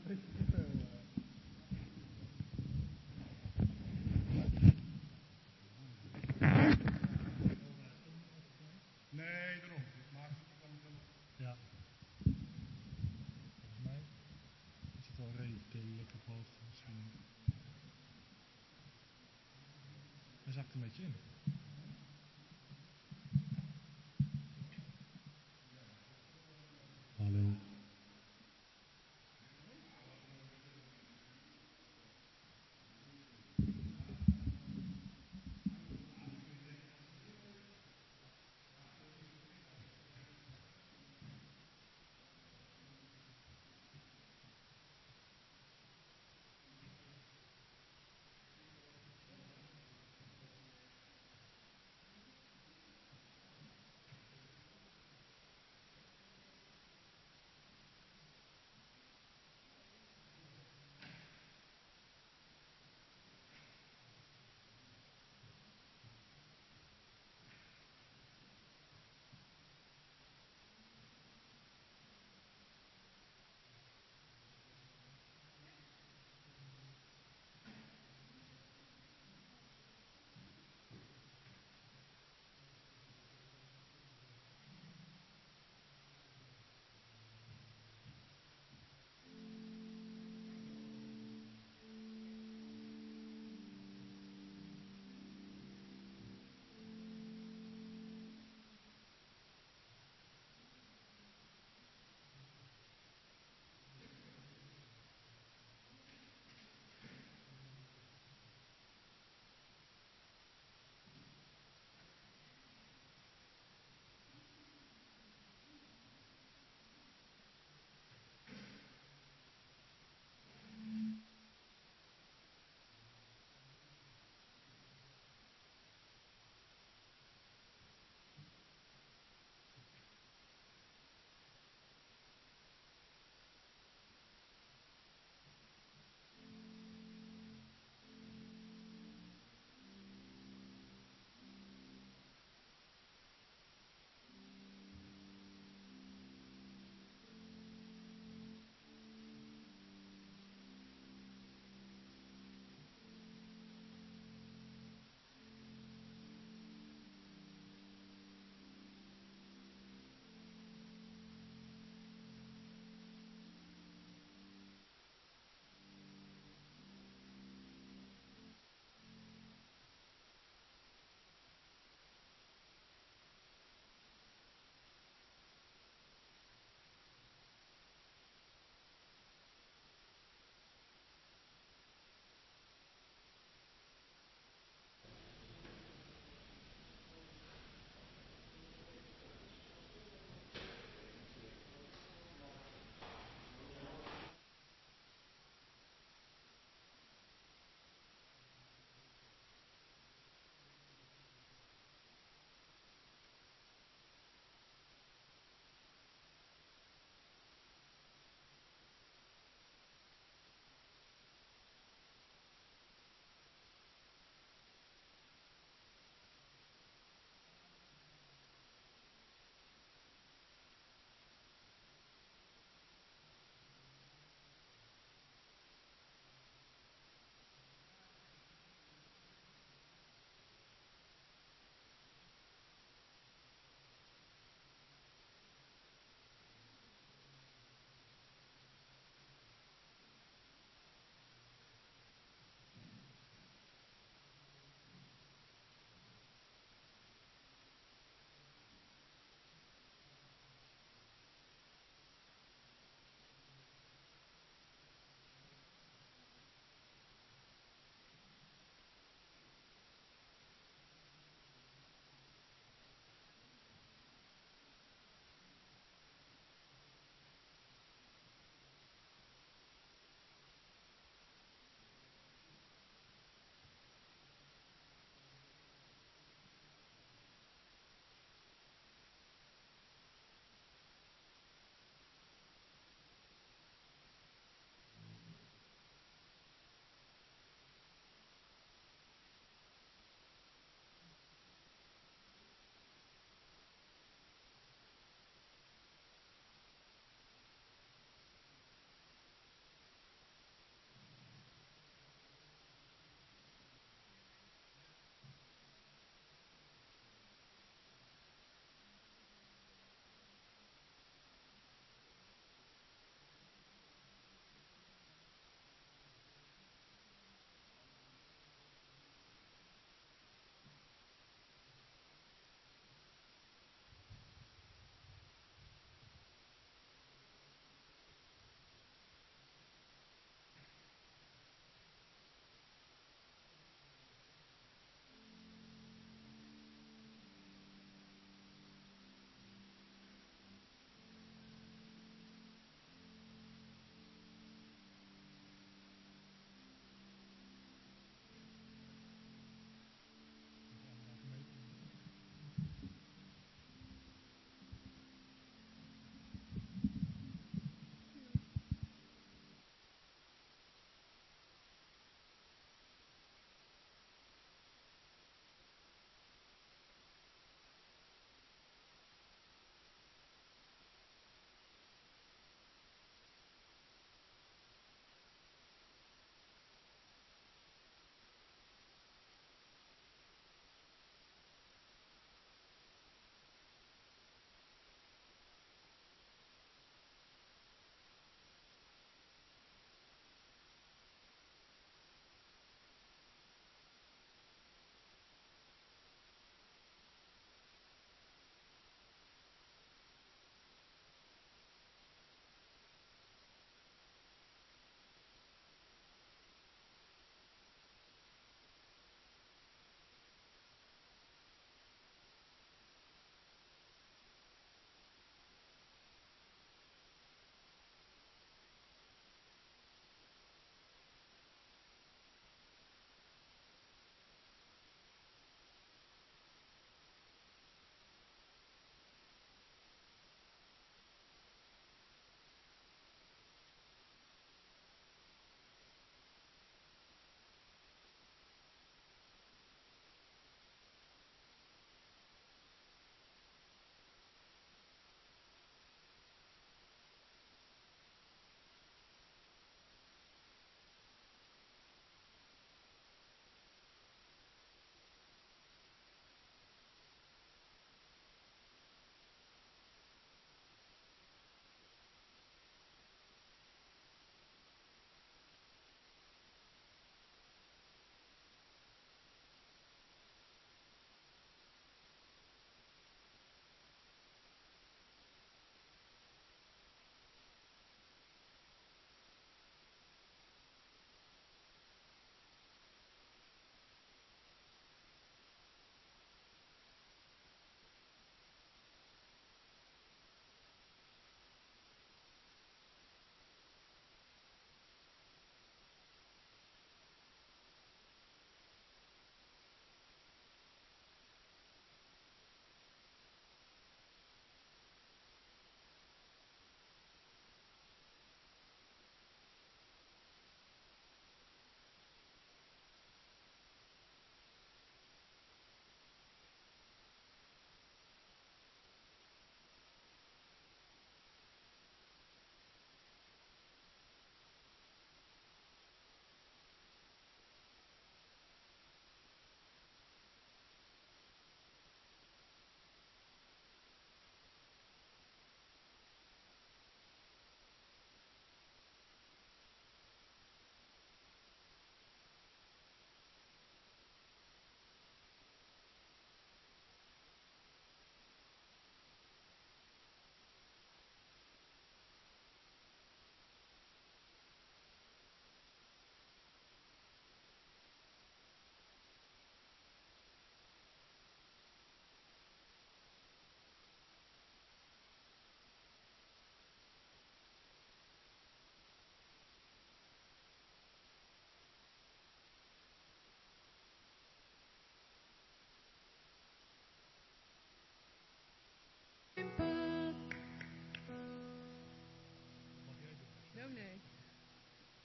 trek je te veel. Nee, daarom. Maar ja. Volgens mij is het wel redelijk op hoogte misschien. Hij zakt een beetje in. Hallo.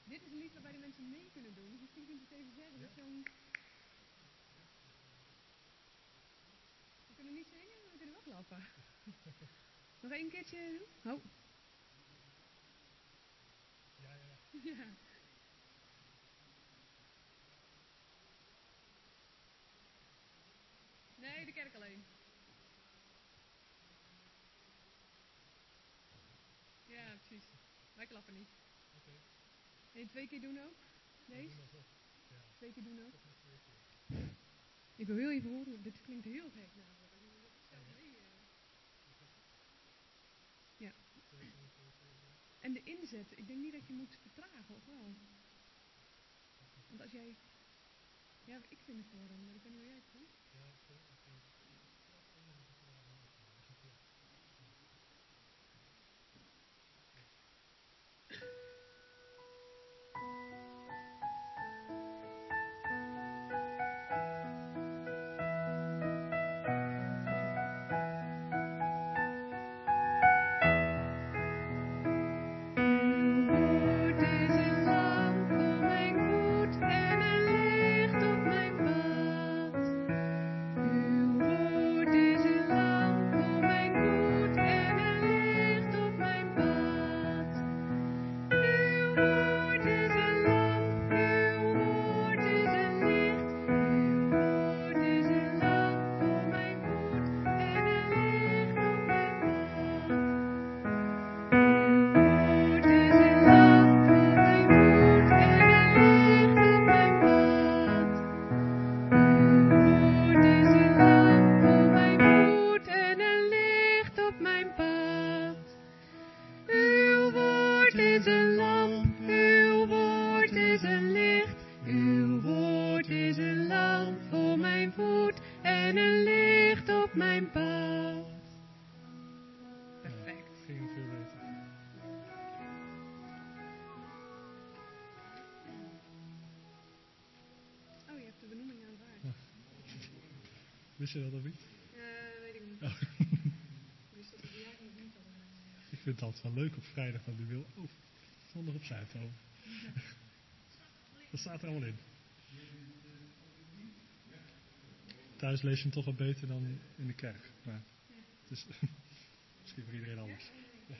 Dit is een lied waarbij de mensen mee kunnen doen. Dus misschien kunt u het even zeggen. Met zo'n... We kunnen niet zingen, maar we kunnen wel klappen. Nog één keertje doen? Oh. Ja. Ja. Nee, de kerk alleen. Ja, precies. Wij klappen niet. Oké. En 2 keer doen ook? Deze? Ja. 2 keer doen ook? Ik wil heel even horen, dit klinkt heel gek namelijk. Zelf mee. Ja. En de inzet, ik denk niet dat je moet vertragen, of wel? Want als jij... Ja, ik vind het wel dan, maar ik weet niet hoe jij het vindt. Ja, ik vind het enige Wist je dat of niet? Weet ik niet. Oh. Dus dat is eigenlijk niet al. Ik vind het altijd wel leuk op vrijdag, want die wil zondag op Zuidhoven. Dat staat er allemaal in. Thuis lees je hem toch wat beter dan in de kerk. Maar het is misschien voor iedereen anders. Ja.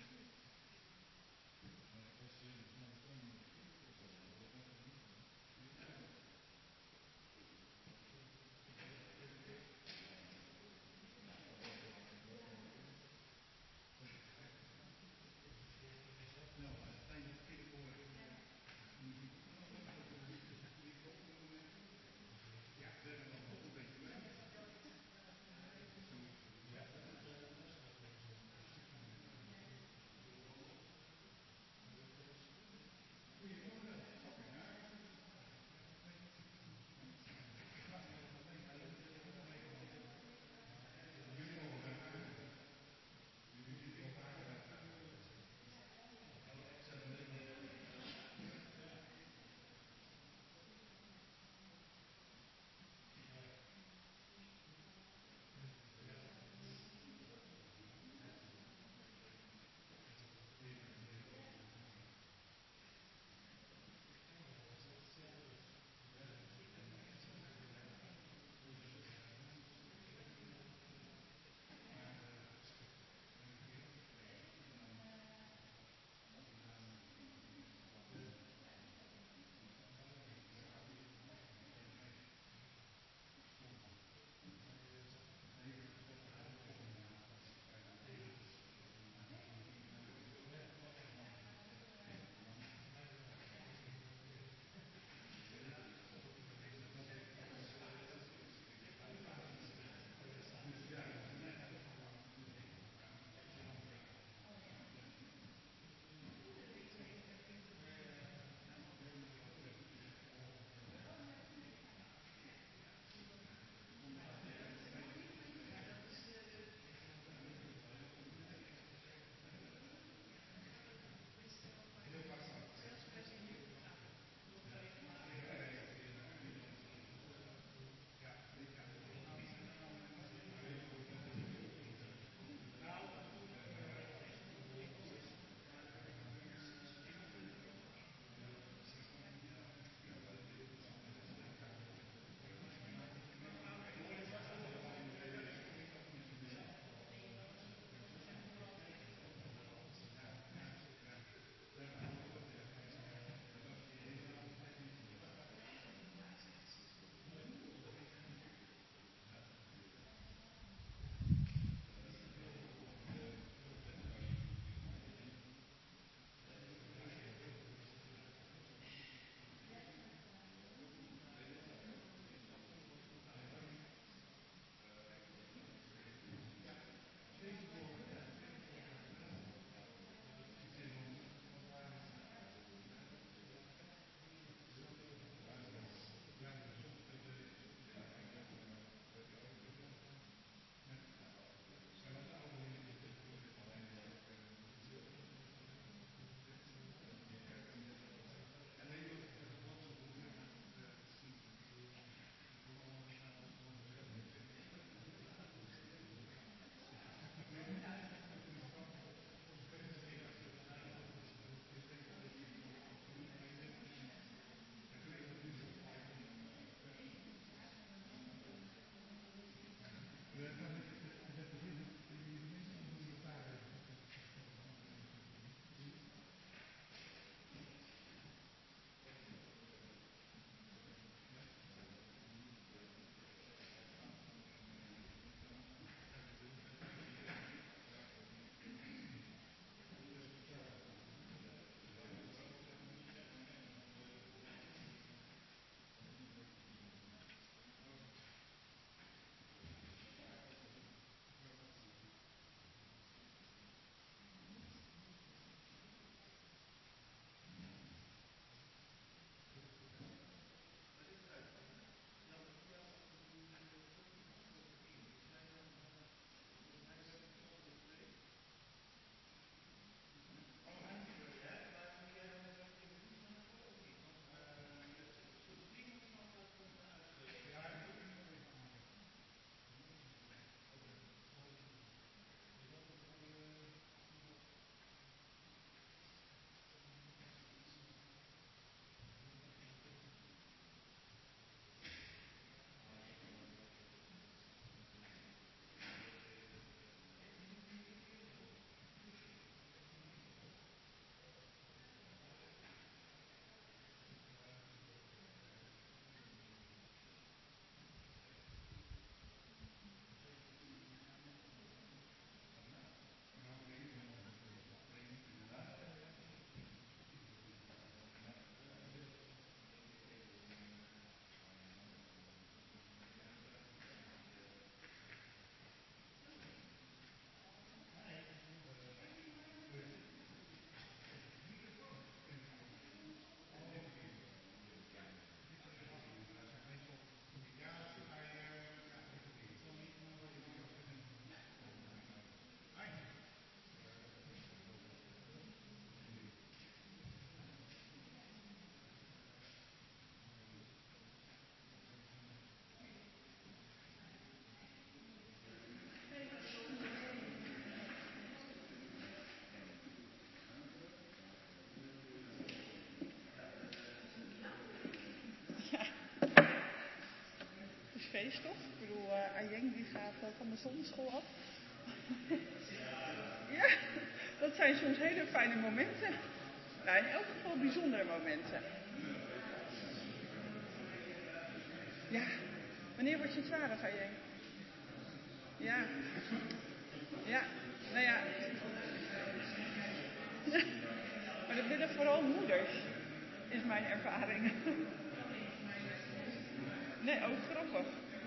feest, toch? Ik bedoel, Ayeng die gaat van de zonneschool af. Ja, dat zijn soms hele fijne momenten. Nou, in elk geval bijzondere momenten. Ja, wanneer word je 12, Ayeng? Ja. Ja, nou ja. Maar dat willen vooral moeders, is mijn ervaring. Nee, ook grappig.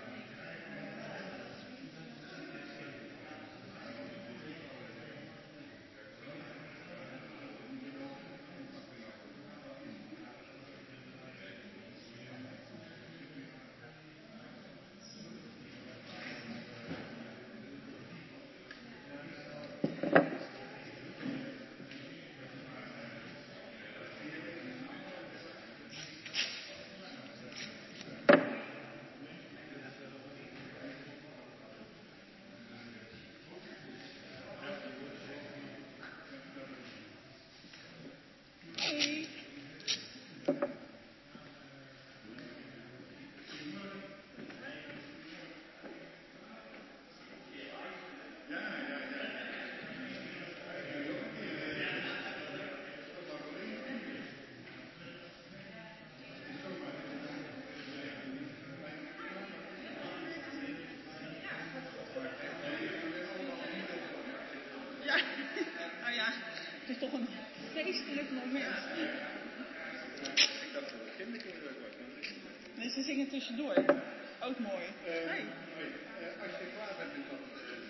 Het is toch een feestelijk moment. Ik dacht dat het kinderkinderen was. Nee, ze zingen tussendoor. Ook mooi. Hey. Als je klaar bent met dat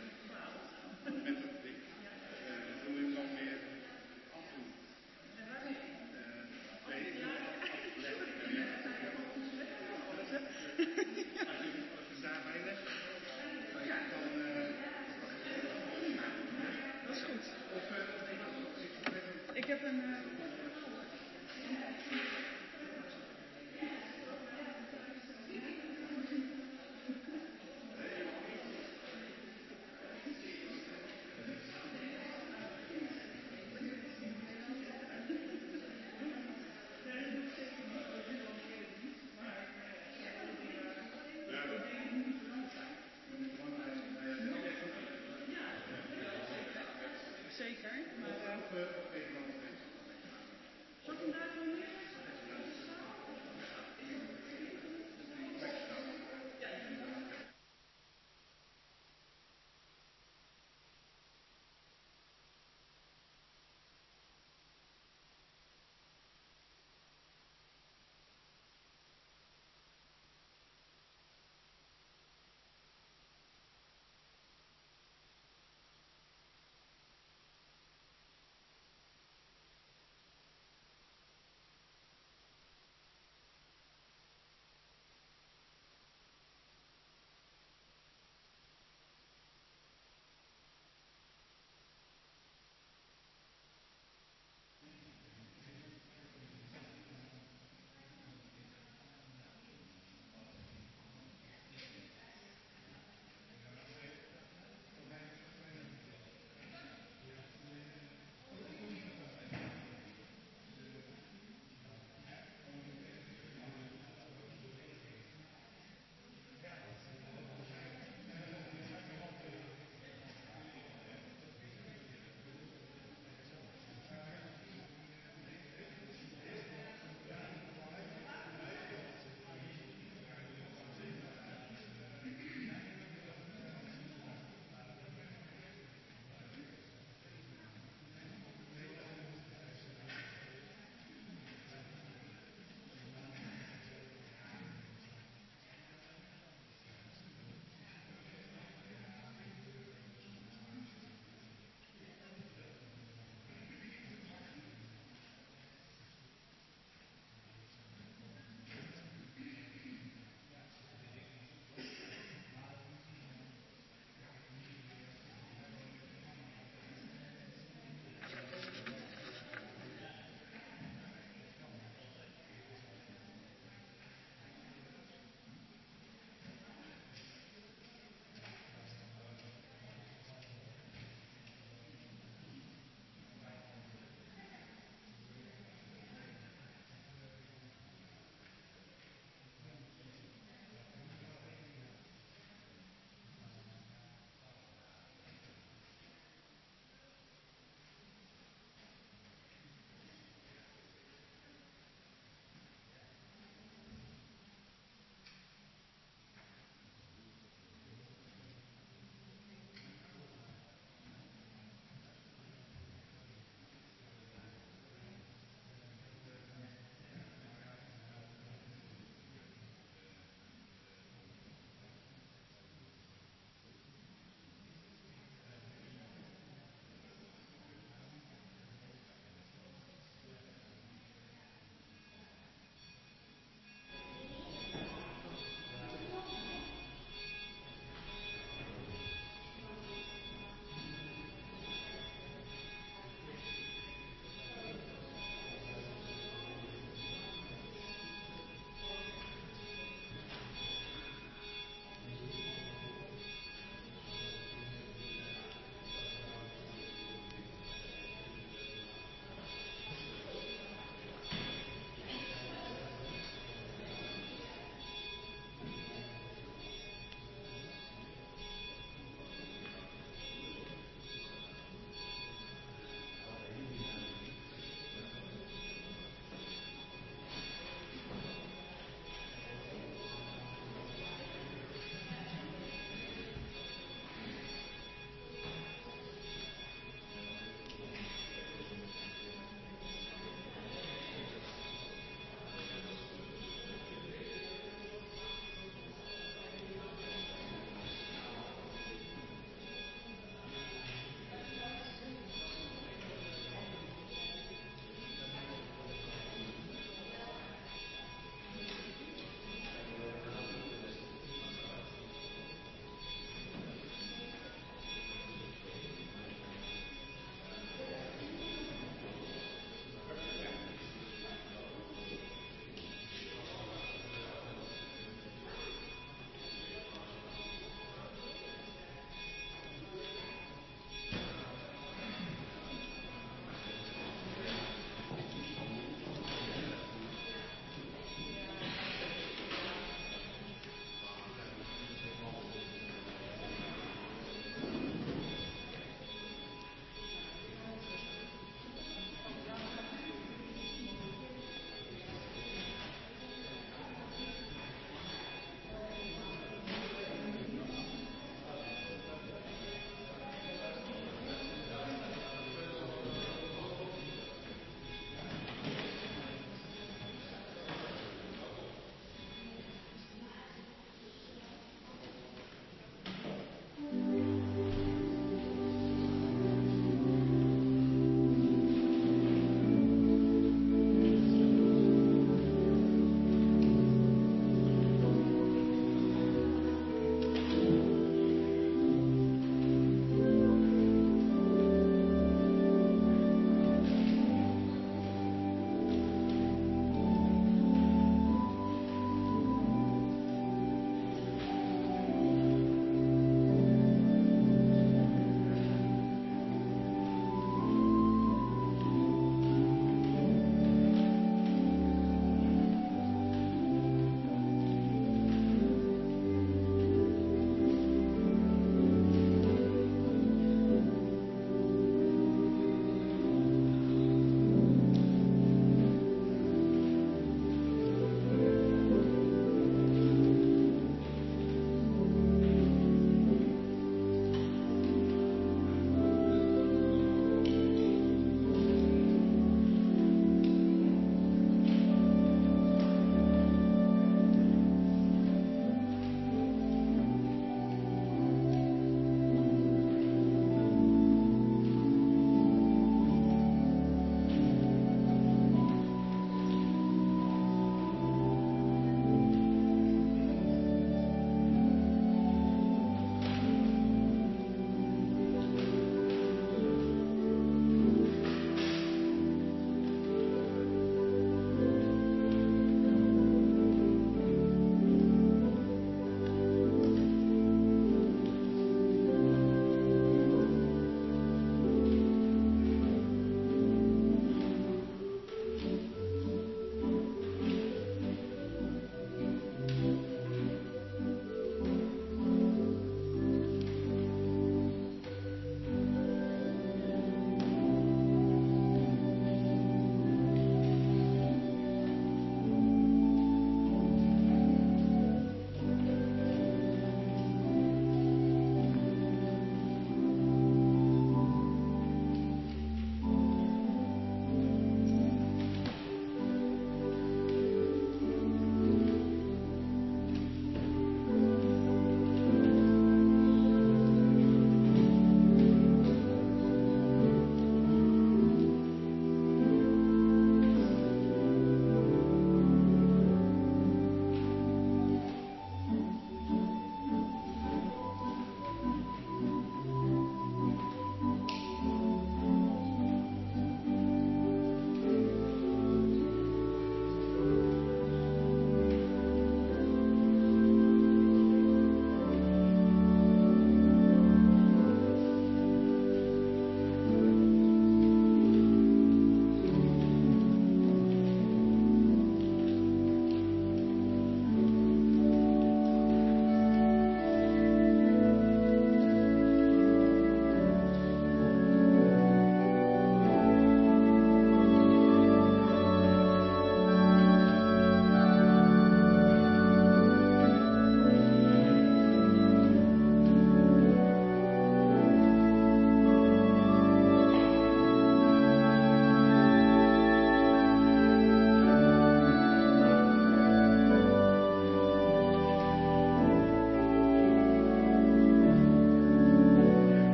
ding, doe je dan weer afdoen. Als je daarbij les dan dat is goed. Ik heb een... Zeker, maar... Zal ik vandaag nog meer?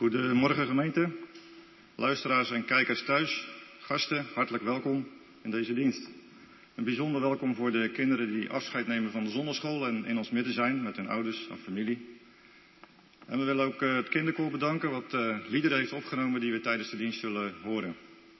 Goedemorgen gemeente, luisteraars en kijkers thuis, gasten, hartelijk welkom in deze dienst. Een bijzonder welkom voor de kinderen die afscheid nemen van de zondagschool en in ons midden zijn met hun ouders en familie. En we willen ook het kinderkoor bedanken wat liederen heeft opgenomen die we tijdens de dienst zullen horen.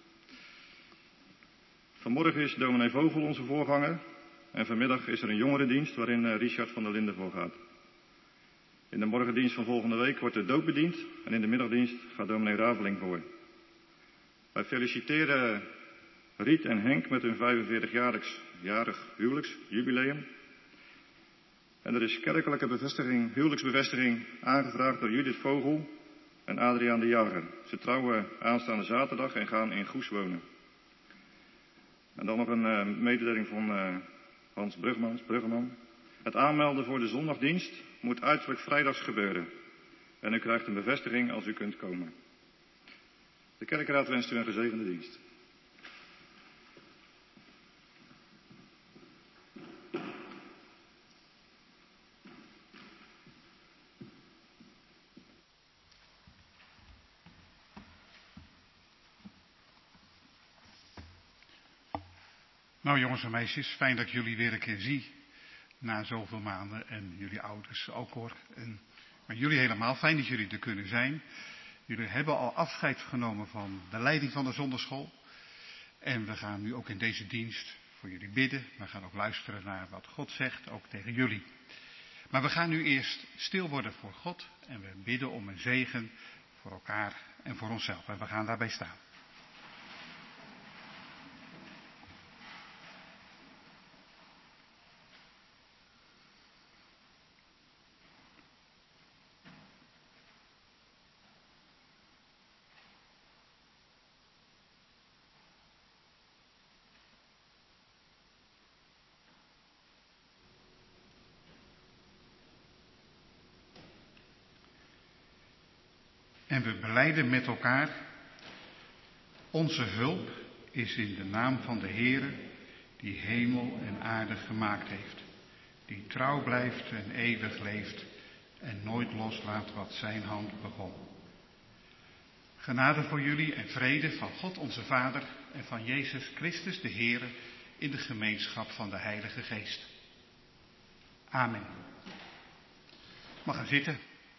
Vanmorgen is dominee Vogel onze voorganger en vanmiddag is er een jongerendienst waarin Richard van der Linden voorgaat. In de morgendienst van volgende week wordt de doop bediend en in de middagdienst gaat dominee Raveling voor. Wij feliciteren Riet en Henk met hun 45-jarig huwelijksjubileum. En er is kerkelijke huwelijksbevestiging aangevraagd door Judith Vogel en Adriaan de Jager. Ze trouwen aanstaande zaterdag en gaan in Goes wonen. En dan nog een mededeling van Hans Bruggeman. Het aanmelden voor de zondagdienst moet uiterlijk vrijdags gebeuren. En u krijgt een bevestiging als u kunt komen. De kerkraad wenst u een gezegende dienst. Nou jongens en meisjes, fijn dat ik jullie weer een keer zie. Na zoveel maanden en jullie ouders ook hoor. Maar jullie helemaal, fijn dat jullie er kunnen zijn. Jullie hebben al afscheid genomen van de leiding van de zondagschool. En we gaan nu ook in deze dienst voor jullie bidden. We gaan ook luisteren naar wat God zegt, ook tegen jullie. Maar we gaan nu eerst stil worden voor God. En we bidden om een zegen voor elkaar en voor onszelf. En we gaan daarbij staan. En we belijden met elkaar, onze hulp is in de naam van de Heere, die hemel en aarde gemaakt heeft, die trouw blijft en eeuwig leeft en nooit loslaat wat zijn hand begon. Genade voor jullie en vrede van God onze Vader en van Jezus Christus de Heere in de gemeenschap van de Heilige Geest. Amen. Mag gaan zitten.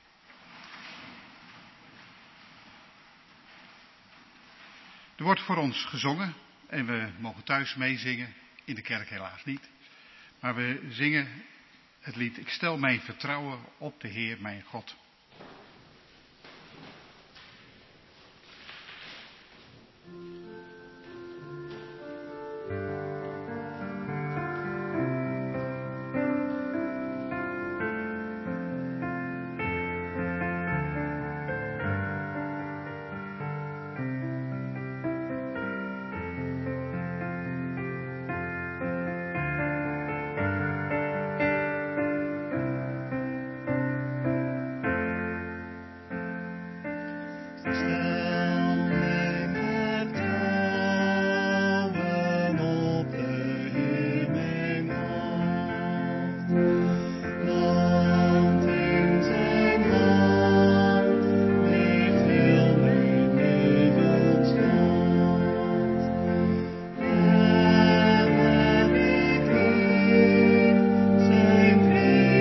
Er wordt voor ons gezongen en we mogen thuis meezingen, in de kerk helaas niet. Maar we zingen het lied Ik stel mijn vertrouwen op de Heer mijn God.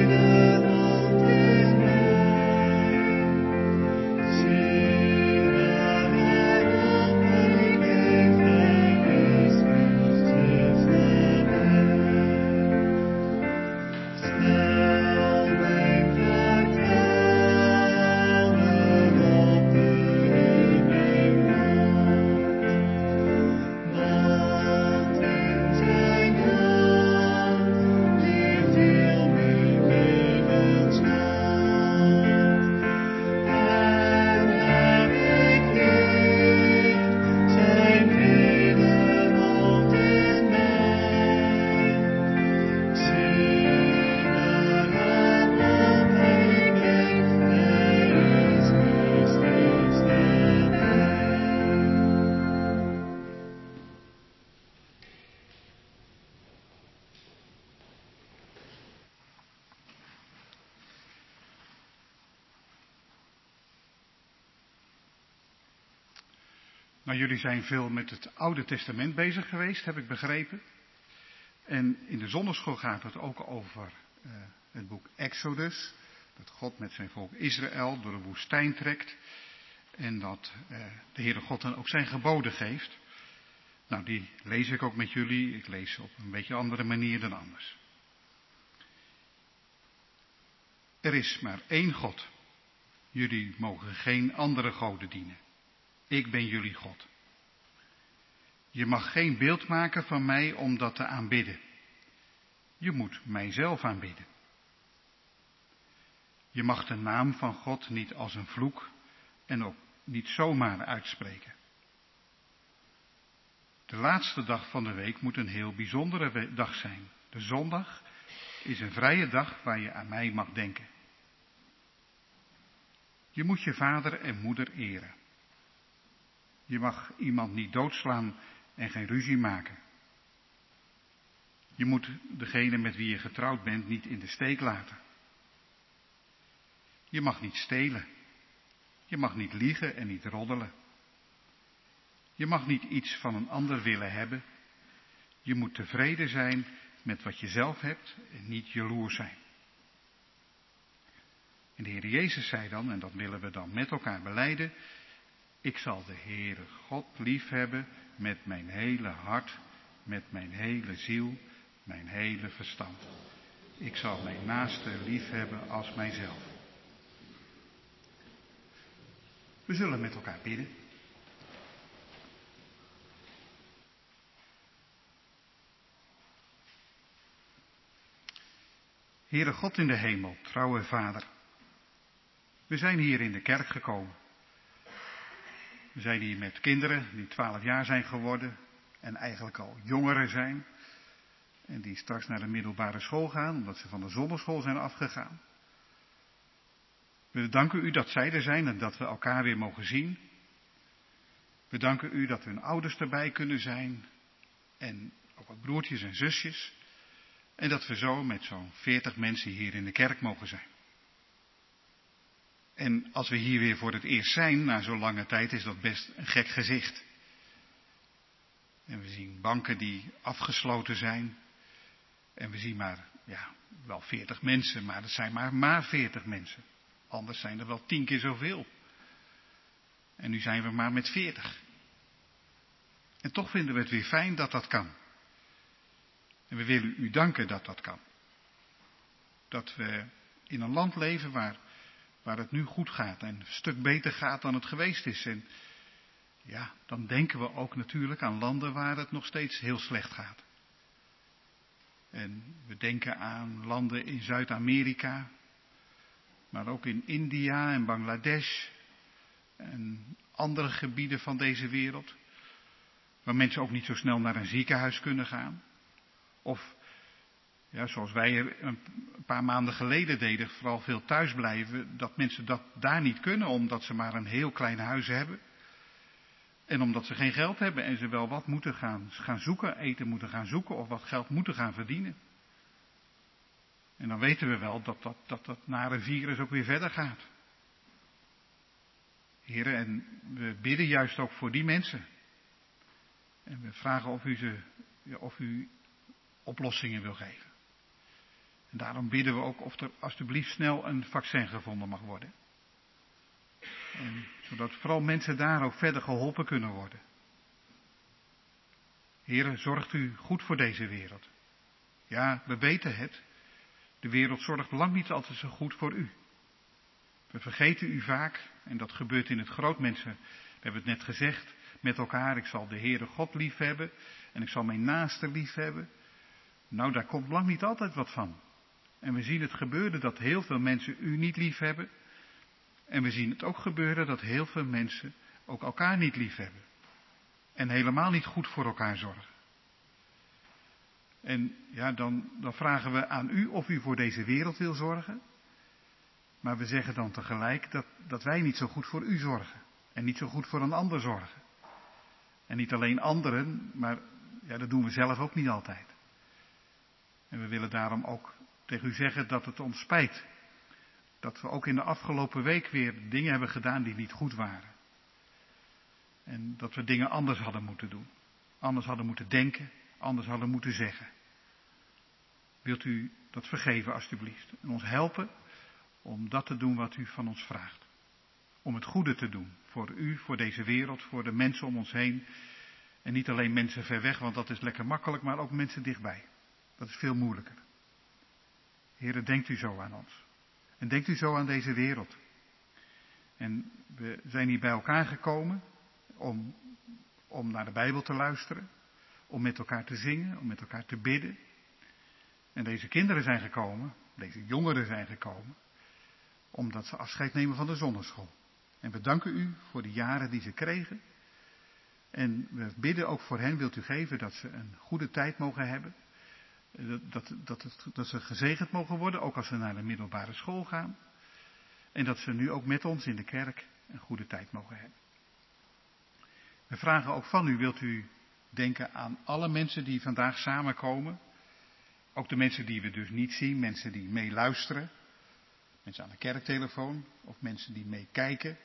See Nou, jullie zijn veel met het Oude Testament bezig geweest, heb ik begrepen. En in de zondagschool gaat het ook over het boek Exodus. Dat God met zijn volk Israël door de woestijn trekt. En dat de Heere God dan ook zijn geboden geeft. Nou, die lees ik ook met jullie. Ik lees ze op een beetje andere manier dan anders. Er is maar één God. Jullie mogen geen andere goden dienen. Ik ben jullie God. Je mag geen beeld maken van mij om dat te aanbidden. Je moet mijzelf aanbidden. Je mag de naam van God niet als een vloek en ook niet zomaar uitspreken. De laatste dag van de week moet een heel bijzondere dag zijn. De zondag is een vrije dag waar je aan mij mag denken. Je moet je vader en moeder eren. Je mag iemand niet doodslaan en geen ruzie maken. Je moet degene met wie je getrouwd bent niet in de steek laten. Je mag niet stelen. Je mag niet liegen en niet roddelen. Je mag niet iets van een ander willen hebben. Je moet tevreden zijn met wat je zelf hebt en niet jaloers zijn. En de Heer Jezus zei dan, en dat willen we dan met elkaar belijden: ik zal de Heere God liefhebben met mijn hele hart, met mijn hele ziel, mijn hele verstand. Ik zal mijn naaste liefhebben als mijzelf. We zullen met elkaar bidden. Heere God in de hemel, trouwe Vader. We zijn hier in de kerk gekomen. We zijn hier met kinderen die 12 jaar zijn geworden en eigenlijk al jongeren zijn. En die straks naar de middelbare school gaan, omdat ze van de zondagschool zijn afgegaan. We danken u dat zij er zijn en dat we elkaar weer mogen zien. We danken u dat hun ouders erbij kunnen zijn. En ook wat broertjes en zusjes. En dat we zo met zo'n 40 mensen hier in de kerk mogen zijn. En als we hier weer voor het eerst zijn, na zo'n lange tijd, is dat best een gek gezicht. En we zien banken die afgesloten zijn. En we zien maar, wel 40 mensen, maar het zijn maar 40 mensen. Anders zijn er wel 10 keer zoveel. En nu zijn we maar met 40. En toch vinden we het weer fijn dat dat kan. En we willen u danken dat dat kan. Dat we in een land leven waar het nu goed gaat en een stuk beter gaat dan het geweest is. En dan denken we ook natuurlijk aan landen waar het nog steeds heel slecht gaat. En we denken aan landen in Zuid-Amerika, maar ook in India en Bangladesh en andere gebieden van deze wereld, waar mensen ook niet zo snel naar een ziekenhuis kunnen gaan. Of, zoals wij er een paar maanden geleden deden, vooral veel thuis blijven, dat mensen dat daar niet kunnen, omdat ze maar een heel klein huis hebben. En omdat ze geen geld hebben en ze wel wat moeten gaan zoeken, eten moeten gaan zoeken of wat geld moeten gaan verdienen. En dan weten we wel dat na een virus ook weer verder gaat. Heren, en we bidden juist ook voor die mensen. En we vragen of u oplossingen wil geven. En daarom bidden we ook of er alsjeblieft snel een vaccin gevonden mag worden. En zodat vooral mensen daar ook verder geholpen kunnen worden. Heren, zorgt u goed voor deze wereld. Ja, we weten het. De wereld zorgt lang niet altijd zo goed voor u. We vergeten u vaak, en dat gebeurt in het groot mensen. We hebben het net gezegd met elkaar: ik zal de Heere God lief hebben en ik zal mijn naaste lief hebben. Nou, daar komt lang niet altijd wat van. En we zien het gebeuren dat heel veel mensen u niet lief hebben. En we zien het ook gebeuren dat heel veel mensen ook elkaar niet lief hebben. En helemaal niet goed voor elkaar zorgen. En dan vragen we aan u of u voor deze wereld wil zorgen. Maar we zeggen dan tegelijk dat wij niet zo goed voor u zorgen. En niet zo goed voor een ander zorgen. En niet alleen anderen, maar dat doen we zelf ook niet altijd. En we willen daarom ook tegen u zeggen dat het ons spijt. Dat we ook in de afgelopen week weer dingen hebben gedaan die niet goed waren. En dat we dingen anders hadden moeten doen. Anders hadden moeten denken, anders hadden moeten zeggen. Wilt u dat vergeven alstublieft en ons helpen om dat te doen wat u van ons vraagt. Om het goede te doen voor u, voor deze wereld, voor de mensen om ons heen. En niet alleen mensen ver weg, want dat is lekker makkelijk, maar ook mensen dichtbij. Dat is veel moeilijker. Heere, denkt u zo aan ons. En denkt u zo aan deze wereld. En we zijn hier bij elkaar gekomen om naar de Bijbel te luisteren. Om met elkaar te zingen, om met elkaar te bidden. En deze kinderen zijn gekomen, deze jongeren zijn gekomen, omdat ze afscheid nemen van de zonneschool. En we danken u voor de jaren die ze kregen. En we bidden ook voor hen, wilt u geven dat ze een goede tijd mogen hebben. Dat ze gezegend mogen worden, ook als ze naar de middelbare school gaan. En dat ze nu ook met ons in de kerk een goede tijd mogen hebben. We vragen ook van u, wilt u denken aan alle mensen die vandaag samenkomen. Ook de mensen die we dus niet zien, mensen die meeluisteren. Mensen aan de kerktelefoon of mensen die meekijken.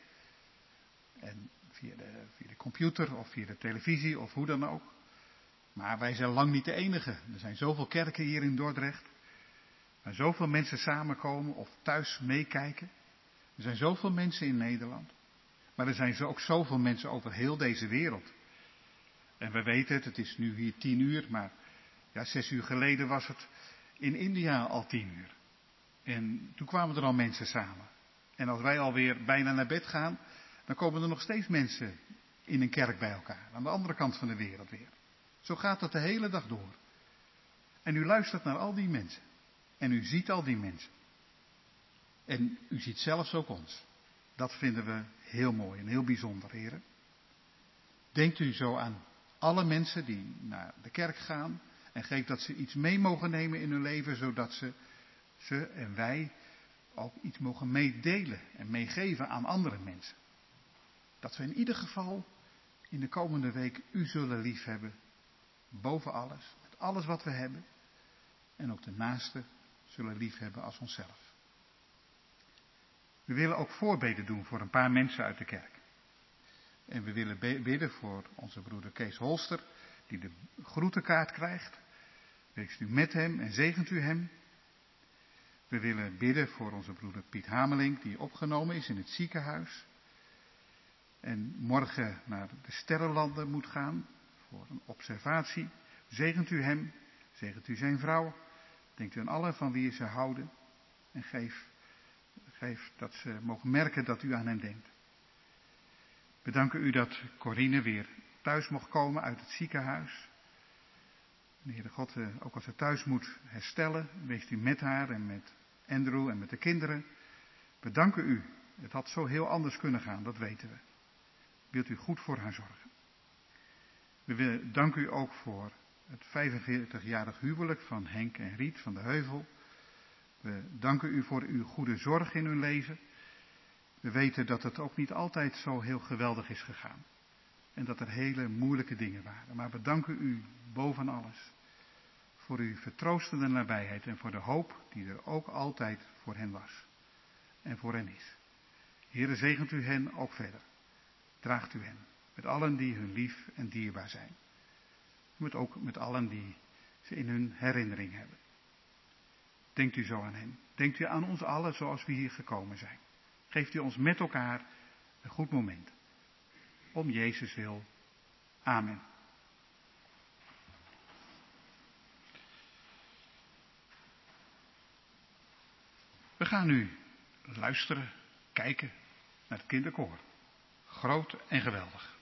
En via de computer of via de televisie of hoe dan ook. Maar wij zijn lang niet de enige. Er zijn zoveel kerken hier in Dordrecht. Waar zoveel mensen samenkomen of thuis meekijken. Er zijn zoveel mensen in Nederland. Maar er zijn ook zoveel mensen over heel deze wereld. En we weten het is nu hier 10:00, maar ja, 6 uur geleden was het in India al 10:00. En toen kwamen er al mensen samen. En als wij alweer bijna naar bed gaan, dan komen er nog steeds mensen in een kerk bij elkaar. Aan de andere kant van de wereld weer. Zo gaat dat de hele dag door. En u luistert naar al die mensen. En u ziet al die mensen. En u ziet zelfs ook ons. Dat vinden we heel mooi en heel bijzonder, heren. Denkt u zo aan alle mensen die naar de kerk gaan. En geeft dat ze iets mee mogen nemen in hun leven, zodat ze en wij ook iets mogen meedelen en meegeven aan andere mensen. Dat we in ieder geval in de komende week u zullen liefhebben. Boven alles, met alles wat we hebben. En ook de naaste zullen liefhebben als onszelf. We willen ook voorbeden doen voor een paar mensen uit de kerk. En we willen bidden voor onze broeder Kees Holster, die de groetenkaart krijgt. Wees u met hem en zegent u hem. We willen bidden voor onze broeder Piet Hameling, die opgenomen is in het ziekenhuis. En morgen naar de Sterrenlanden moet gaan voor een observatie. Zegent u hem, zegent u zijn vrouw. Denkt u aan allen van wie ze houden. En geef dat ze mogen merken dat u aan hen denkt. We danken u dat Corine weer thuis mocht komen uit het ziekenhuis. De Heere God, ook als ze thuis moet herstellen, wees u met haar en met Andrew en met de kinderen. We danken u. Het had zo heel anders kunnen gaan, dat weten we. Wilt u goed voor haar zorgen. We willen danken u ook voor het 45-jarig huwelijk van Henk en Riet van de Heuvel. We danken u voor uw goede zorg in hun leven. We weten dat het ook niet altijd zo heel geweldig is gegaan. En dat er hele moeilijke dingen waren. Maar we danken u boven alles voor uw vertroostende nabijheid en voor de hoop die er ook altijd voor hen was. En voor hen is. Heere, zegent u hen ook verder. Draagt u hen. Met allen die hun lief en dierbaar zijn. Ook met allen die ze in hun herinnering hebben. Denkt u zo aan hen. Denkt u aan ons allen zoals we hier gekomen zijn. Geeft u ons met elkaar een goed moment. Om Jezus wil. Amen. We gaan nu luisteren, kijken naar het kinderkoor. Groot en geweldig.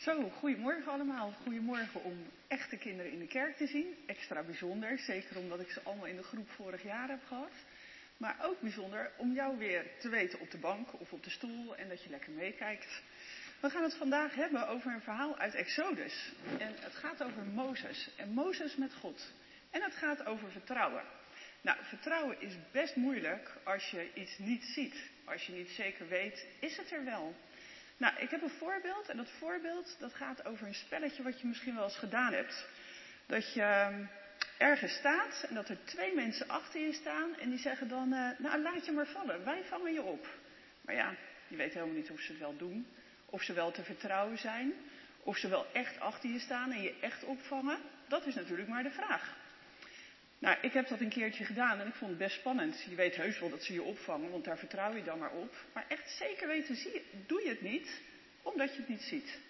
Zo, goedemorgen allemaal. Goedemorgen om echte kinderen in de kerk te zien. Extra bijzonder, zeker omdat ik ze allemaal in de groep vorig jaar heb gehad. Maar ook bijzonder om jou weer te weten op de bank of op de stoel en dat je lekker meekijkt. We gaan het vandaag hebben over een verhaal uit Exodus. En het gaat over Mozes en Mozes met God. En het gaat over vertrouwen. Nou, vertrouwen is best moeilijk als je iets niet ziet. Als je niet zeker weet, is het er wel? Nou, ik heb een voorbeeld en dat voorbeeld dat gaat over een spelletje wat je misschien wel eens gedaan hebt. Dat je ergens staat en dat er 2 mensen achter je staan en die zeggen dan, nou laat je maar vallen, wij vangen je op. Maar ja, je weet helemaal niet of ze het wel doen, of ze wel te vertrouwen zijn, of ze wel echt achter je staan en je echt opvangen. Dat is natuurlijk maar de vraag. Nou, ik heb dat een keertje gedaan en ik vond het best spannend. Je weet heus wel dat ze je opvangen, want daar vertrouw je dan maar op. Maar echt zeker weten doe je het niet, omdat je het niet ziet.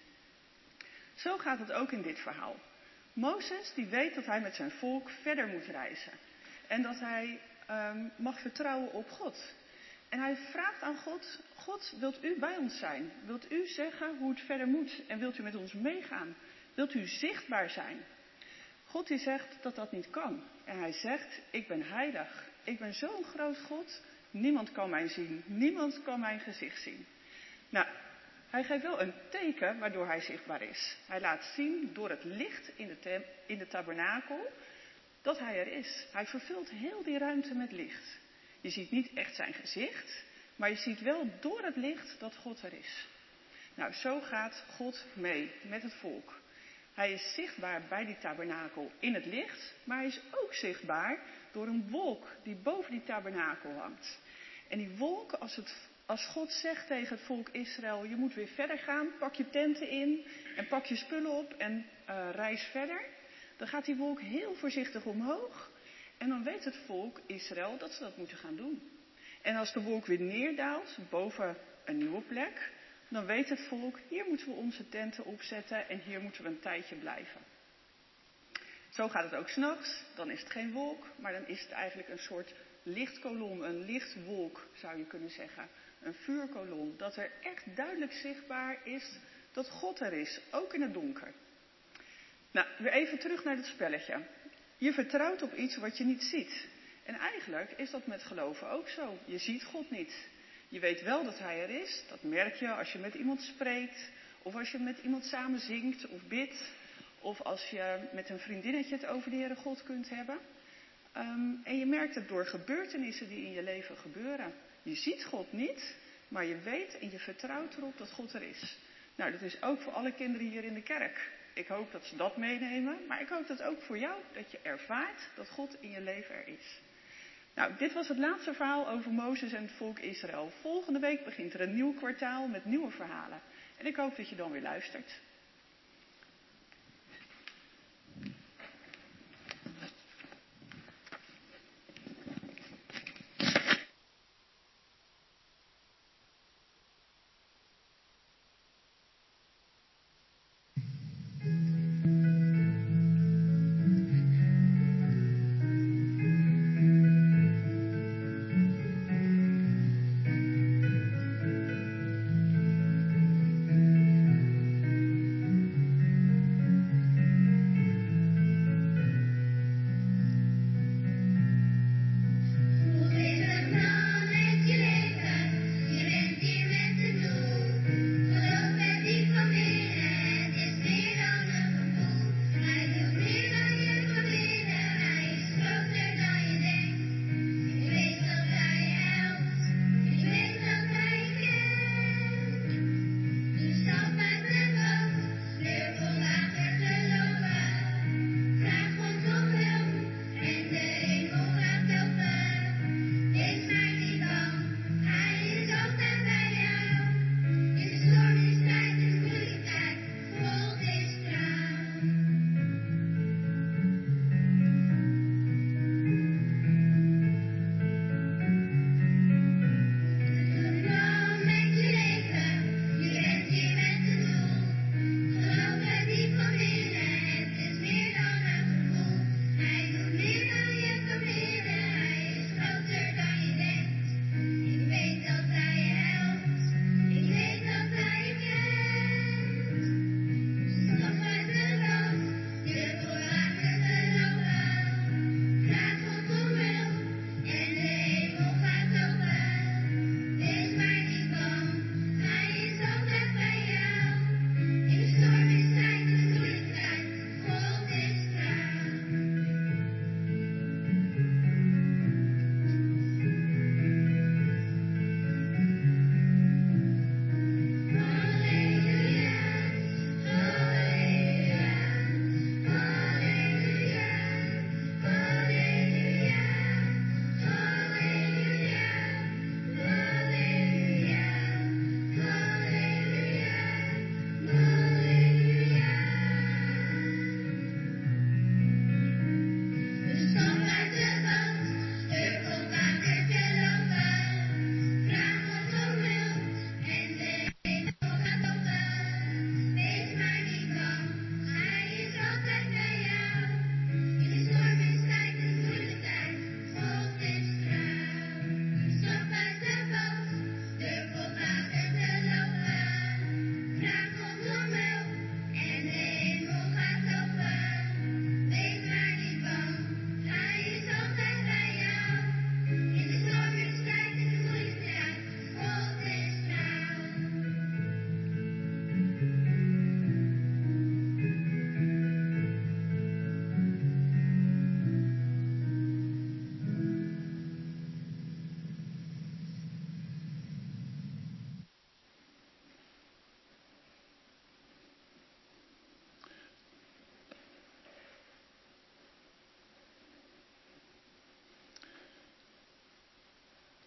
Zo gaat het ook in dit verhaal. Mozes die weet dat hij met zijn volk verder moet reizen. En dat hij mag vertrouwen op God. En hij vraagt aan God, God, wilt u bij ons zijn? Wilt u zeggen hoe het verder moet? En wilt u met ons meegaan? Wilt u zichtbaar zijn? God die zegt dat dat niet kan. En hij zegt, ik ben heilig. Ik ben zo'n groot God. Niemand kan mij zien. Niemand kan mijn gezicht zien. Nou, hij geeft wel een teken waardoor hij zichtbaar is. Hij laat zien door het licht in de tabernakel dat hij er is. Hij vervult heel die ruimte met licht. Je ziet niet echt zijn gezicht, maar je ziet wel door het licht dat God er is. Nou, zo gaat God mee met het volk. Hij is zichtbaar bij die tabernakel in het licht, maar hij is ook zichtbaar door een wolk die boven die tabernakel hangt. En die wolk, als God zegt tegen het volk Israël, je moet weer verder gaan, pak je tenten in en pak je spullen op en reis verder. Dan gaat die wolk heel voorzichtig omhoog en dan weet het volk Israël dat ze dat moeten gaan doen. En als de wolk weer neerdaalt boven een nieuwe plek, dan weet het volk, hier moeten we onze tenten opzetten en hier moeten we een tijdje blijven. Zo gaat het ook 's nachts, dan is het geen wolk, maar dan is het eigenlijk een soort lichtkolom, een lichtwolk zou je kunnen zeggen. Een vuurkolom, dat er echt duidelijk zichtbaar is dat God er is, ook in het donker. Nou, weer even terug naar het spelletje. Je vertrouwt op iets wat je niet ziet. En eigenlijk is dat met geloven ook zo. Je ziet God niet. Je weet wel dat hij er is. Dat merk je als je met iemand spreekt. Of als je met iemand samen zingt of bidt. Of als je met een vriendinnetje het over de Heere God kunt hebben. En je merkt het door gebeurtenissen die in je leven gebeuren. Je ziet God niet, maar je weet en je vertrouwt erop dat God er is. Nou, dat is ook voor alle kinderen hier in de kerk. Ik hoop dat ze dat meenemen, maar ik hoop dat ook voor jou, dat je ervaart dat God in je leven er is. Nou, dit was het laatste verhaal over Mozes en het volk Israël. Volgende week begint er een nieuw kwartaal met nieuwe verhalen. En ik hoop dat je dan weer luistert.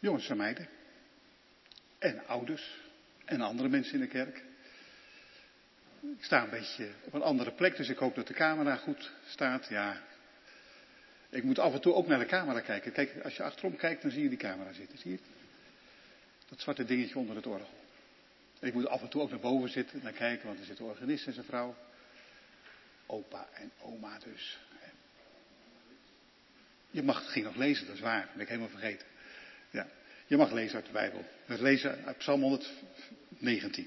jongens en meiden. En ouders. En andere mensen in de kerk. Ik sta een beetje op een andere plek, dus ik hoop dat de camera goed staat. Ja, ik moet af en toe ook naar de camera kijken. Kijk, als je achterom kijkt, dan zie je die camera zitten. Zie je het? Dat zwarte dingetje onder het orgel. En ik moet af en toe ook naar boven zitten, naar kijken, want er zit de organist en zijn vrouw. Opa en oma dus. Je mag, het ging nog lezen, dat is waar. Dat ben ik helemaal vergeten. Ja, je mag lezen uit de Bijbel. We lezen uit Psalm 119.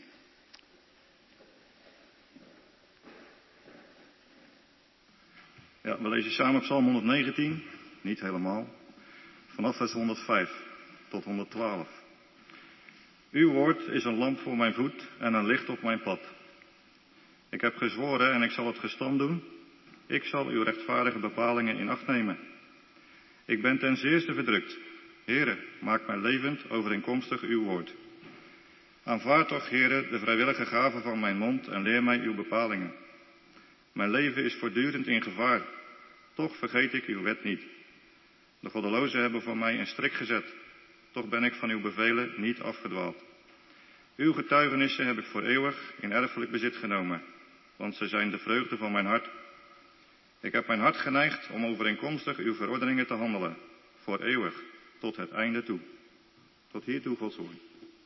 Ja, we lezen samen Psalm 119, niet helemaal, vanaf vers 105 tot 112. Uw woord is een lamp voor mijn voet en een licht op mijn pad. Ik heb gezworen en ik zal het gestand doen. Ik zal uw rechtvaardige bepalingen in acht nemen. Ik ben ten zeerste verdrukt. Heere, maak mij levend overeenkomstig uw woord. Aanvaard toch, Heere, de vrijwillige gave van mijn mond en leer mij uw bepalingen. Mijn leven is voortdurend in gevaar. Toch vergeet ik uw wet niet. De goddelozen hebben voor mij een strik gezet. Toch ben ik van uw bevelen niet afgedwaald. Uw getuigenissen heb ik voor eeuwig in erfelijk bezit genomen, want ze zijn de vreugde van mijn hart. Ik heb mijn hart geneigd om overeenkomstig uw verordeningen te handelen, voor eeuwig, tot het einde toe. Tot hiertoe Gods woord.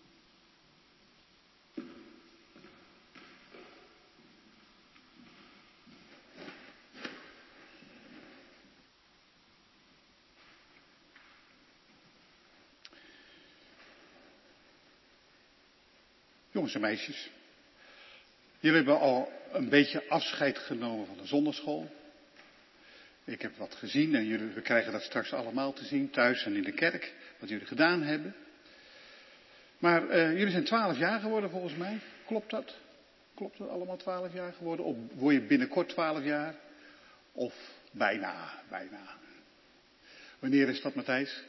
Jongens en meisjes, jullie hebben al een beetje afscheid genomen van de zondagschool. Ik heb wat gezien en we krijgen dat straks allemaal te zien, thuis en in de kerk, wat jullie gedaan hebben. Maar jullie zijn 12 jaar geworden volgens mij, klopt dat? Klopt dat allemaal 12 jaar geworden? Of word je binnenkort 12 jaar? Of bijna. Wanneer is dat, Matthijs?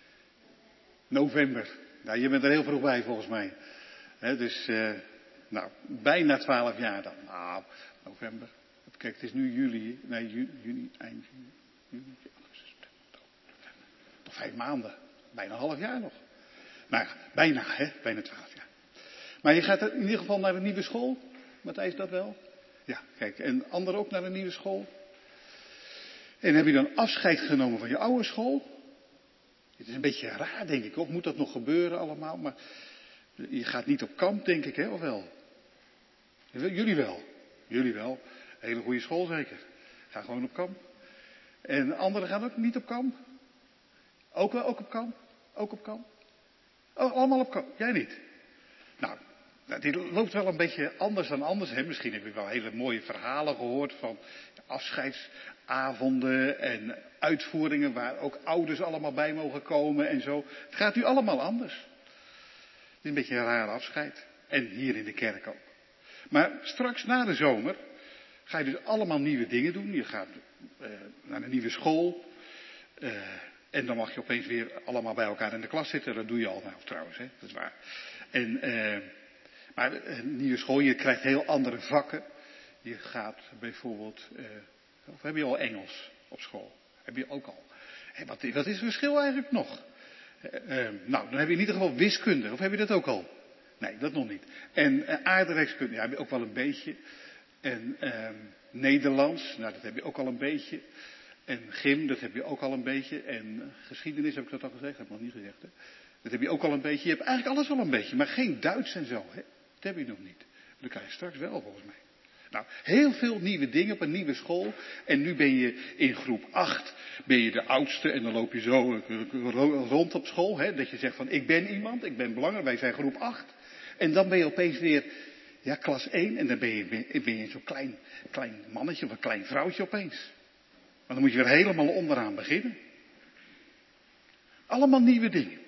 November. Nou, je bent er heel vroeg bij volgens mij. Dus, bijna 12 jaar dan. Nou, november. Kijk, het is nu juli. Nee, juni, eind juli, augustus, september, november. Nog 5 maanden. Bijna een half jaar nog. Maar bijna 12 jaar. Maar je gaat in ieder geval naar een nieuwe school. Matthijs, dat wel? Ja, kijk. En anderen ook naar een nieuwe school. En heb je dan afscheid genomen van je oude school? Het is een beetje raar, denk ik. Of moet dat nog gebeuren allemaal? Maar je gaat niet op kamp, denk ik, hè? Of wel? Jullie wel. Jullie wel. Hele goede school zeker. Ga gewoon op kamp. En anderen gaan ook niet op kamp? Ook wel, ook op kamp? Ook op kamp? Oh, allemaal op kamp. Jij niet? Nou, dit loopt wel een beetje anders dan anders. Hè? Misschien heb je wel hele mooie verhalen gehoord van afscheidsavonden en uitvoeringen waar ook ouders allemaal bij mogen komen en zo. Het gaat nu allemaal anders. Het is een beetje een raar afscheid. En hier in de kerk ook. Maar straks na de zomer ga je dus allemaal nieuwe dingen doen. Je gaat naar een nieuwe school. En dan mag je opeens weer allemaal bij elkaar in de klas zitten. Dat doe je al nou trouwens, hè? Dat is waar. Maar een nieuwe school, je krijgt heel andere vakken. Je gaat bijvoorbeeld, of heb je al Engels op school? Heb je ook al? Wat is het verschil eigenlijk nog? Nou, dan heb je in ieder geval wiskunde. Of heb je dat ook al? Nee, dat nog niet. En aardrijkskunde, ja, heb je ook wel een beetje. En Nederlands, nou dat heb je ook al een beetje. En gym, dat heb je ook al een beetje. En geschiedenis, heb ik dat al gezegd? Dat heb ik nog niet gezegd, hè? Dat heb je ook al een beetje. Je hebt eigenlijk alles wel een beetje, maar geen Duits en zo, hè? Dat heb je nog niet. Dat krijg je straks wel, volgens mij. Nou, heel veel nieuwe dingen op een nieuwe school. En nu ben je in groep 8, ben je de oudste en dan loop je zo rond op school. Hè, dat je zegt van, ik ben iemand, ik ben belangrijk, wij zijn groep 8. En dan ben je opeens weer, ja, klas 1 en dan ben je zo'n klein mannetje of een klein vrouwtje opeens. Maar dan moet je weer helemaal onderaan beginnen. Allemaal nieuwe dingen.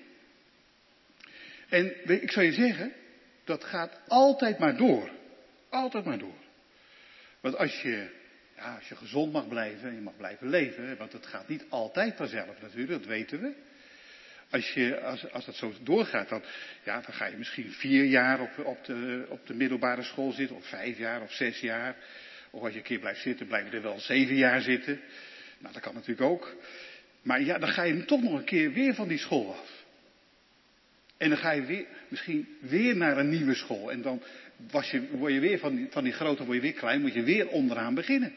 En ik zou je zeggen, dat gaat altijd maar door. Altijd maar door. Want als je gezond mag blijven en je mag blijven leven, want het gaat niet altijd vanzelf natuurlijk, dat weten we. Als dat zo doorgaat, dan ga je misschien 4 jaar op de middelbare school zitten, of 5 jaar, of 6 jaar. Of als je een keer blijft zitten, blijf je er wel 7 jaar zitten. Nou, dat kan natuurlijk ook. Maar ja, dan ga je toch nog een keer weer van die school af. En dan ga je misschien weer naar een nieuwe school. En dan word je weer van die grote, word je weer klein, moet je weer onderaan beginnen.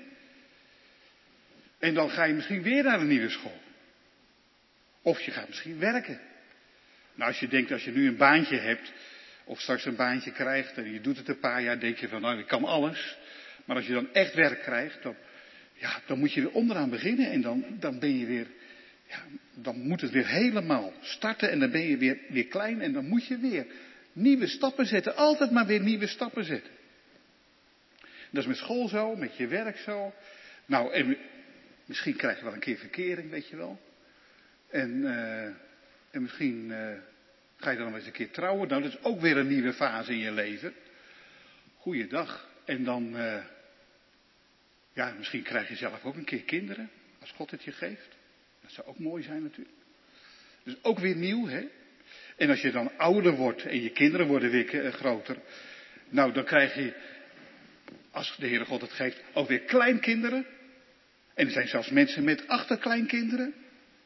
En dan ga je misschien weer naar een nieuwe school. Of je gaat misschien werken. Nou, als je denkt, als je nu een baantje hebt, of straks een baantje krijgt en je doet het een paar jaar, denk je van, nou, ik kan alles. Maar als je dan echt werk krijgt, dan moet je weer onderaan beginnen en dan ben je weer, dan moet het weer helemaal starten en dan ben je weer klein en dan moet je weer nieuwe stappen zetten. Altijd maar weer nieuwe stappen zetten. Dat is met school zo, met je werk zo. Nou, en misschien krijg je wel een keer verkering, weet je wel. En misschien ga je dan wel eens een keer trouwen. Nou, dat is ook weer een nieuwe fase in je leven. Goeiedag. En dan, misschien krijg je zelf ook een keer kinderen. Als God het je geeft. Dat zou ook mooi zijn natuurlijk. Dus ook weer nieuw, hè. En als je dan ouder wordt en je kinderen worden weer groter. Nou, dan krijg je, als de Heere God het geeft, ook weer kleinkinderen. En er zijn zelfs mensen met achterkleinkinderen.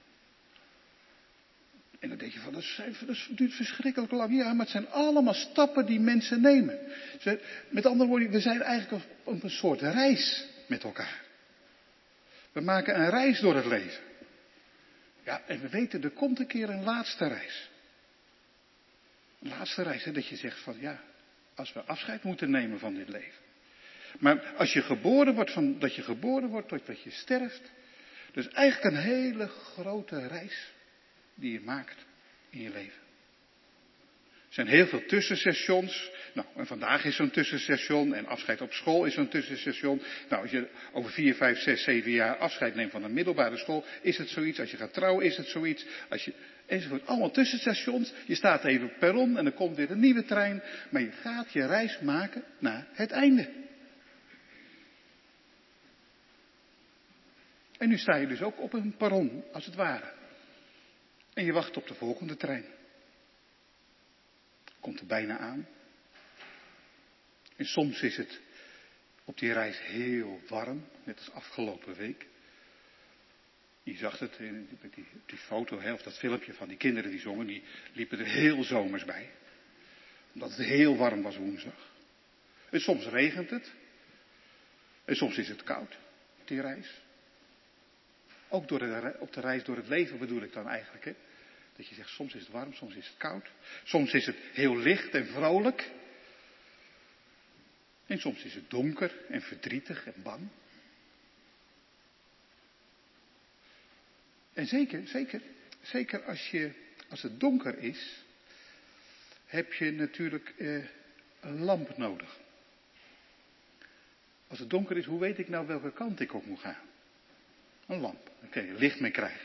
En dan denk je van, dat duurt verschrikkelijk lang. Ja, maar het zijn allemaal stappen die mensen nemen. Met andere woorden, we zijn eigenlijk op een soort reis met elkaar. We maken een reis door het leven. Ja, en we weten, er komt een keer een laatste reis. Een laatste reis, hè, dat je zegt van, als we afscheid moeten nemen van dit leven. Maar als je geboren wordt, dat je geboren wordt totdat je sterft. Dus eigenlijk een hele grote reis die je maakt in je leven. Er zijn heel veel tussenstations. Nou, en vandaag is zo'n tussenstation. En afscheid op school is zo'n tussenstation. Nou, als je over 4, 5, 6, 7 jaar afscheid neemt van een middelbare school, is het zoiets. Als je gaat trouwen, is het zoiets. Enzovoort. Allemaal tussenstations. Je staat even op het perron en er komt weer een nieuwe trein. Maar je gaat je reis maken naar het einde. En nu sta je dus ook op een perron, als het ware. En je wacht op de volgende trein. Komt er bijna aan. En soms is het op die reis heel warm, net als afgelopen week. Je zag het op die foto, of dat filmpje van die kinderen die zongen, die liepen er heel zomers bij. Omdat het heel warm was woensdag. En soms regent het. En soms is het koud, op die reis. Ook op de reis door het leven bedoel ik dan eigenlijk, hè. Dat je zegt, soms is het warm, soms is het koud. Soms is het heel licht en vrolijk. En soms is het donker en verdrietig en bang. En zeker als het donker is, heb je natuurlijk een lamp nodig. Als het donker is, hoe weet ik nou welke kant ik op moet gaan? Een lamp, daar kun je licht mee krijgen.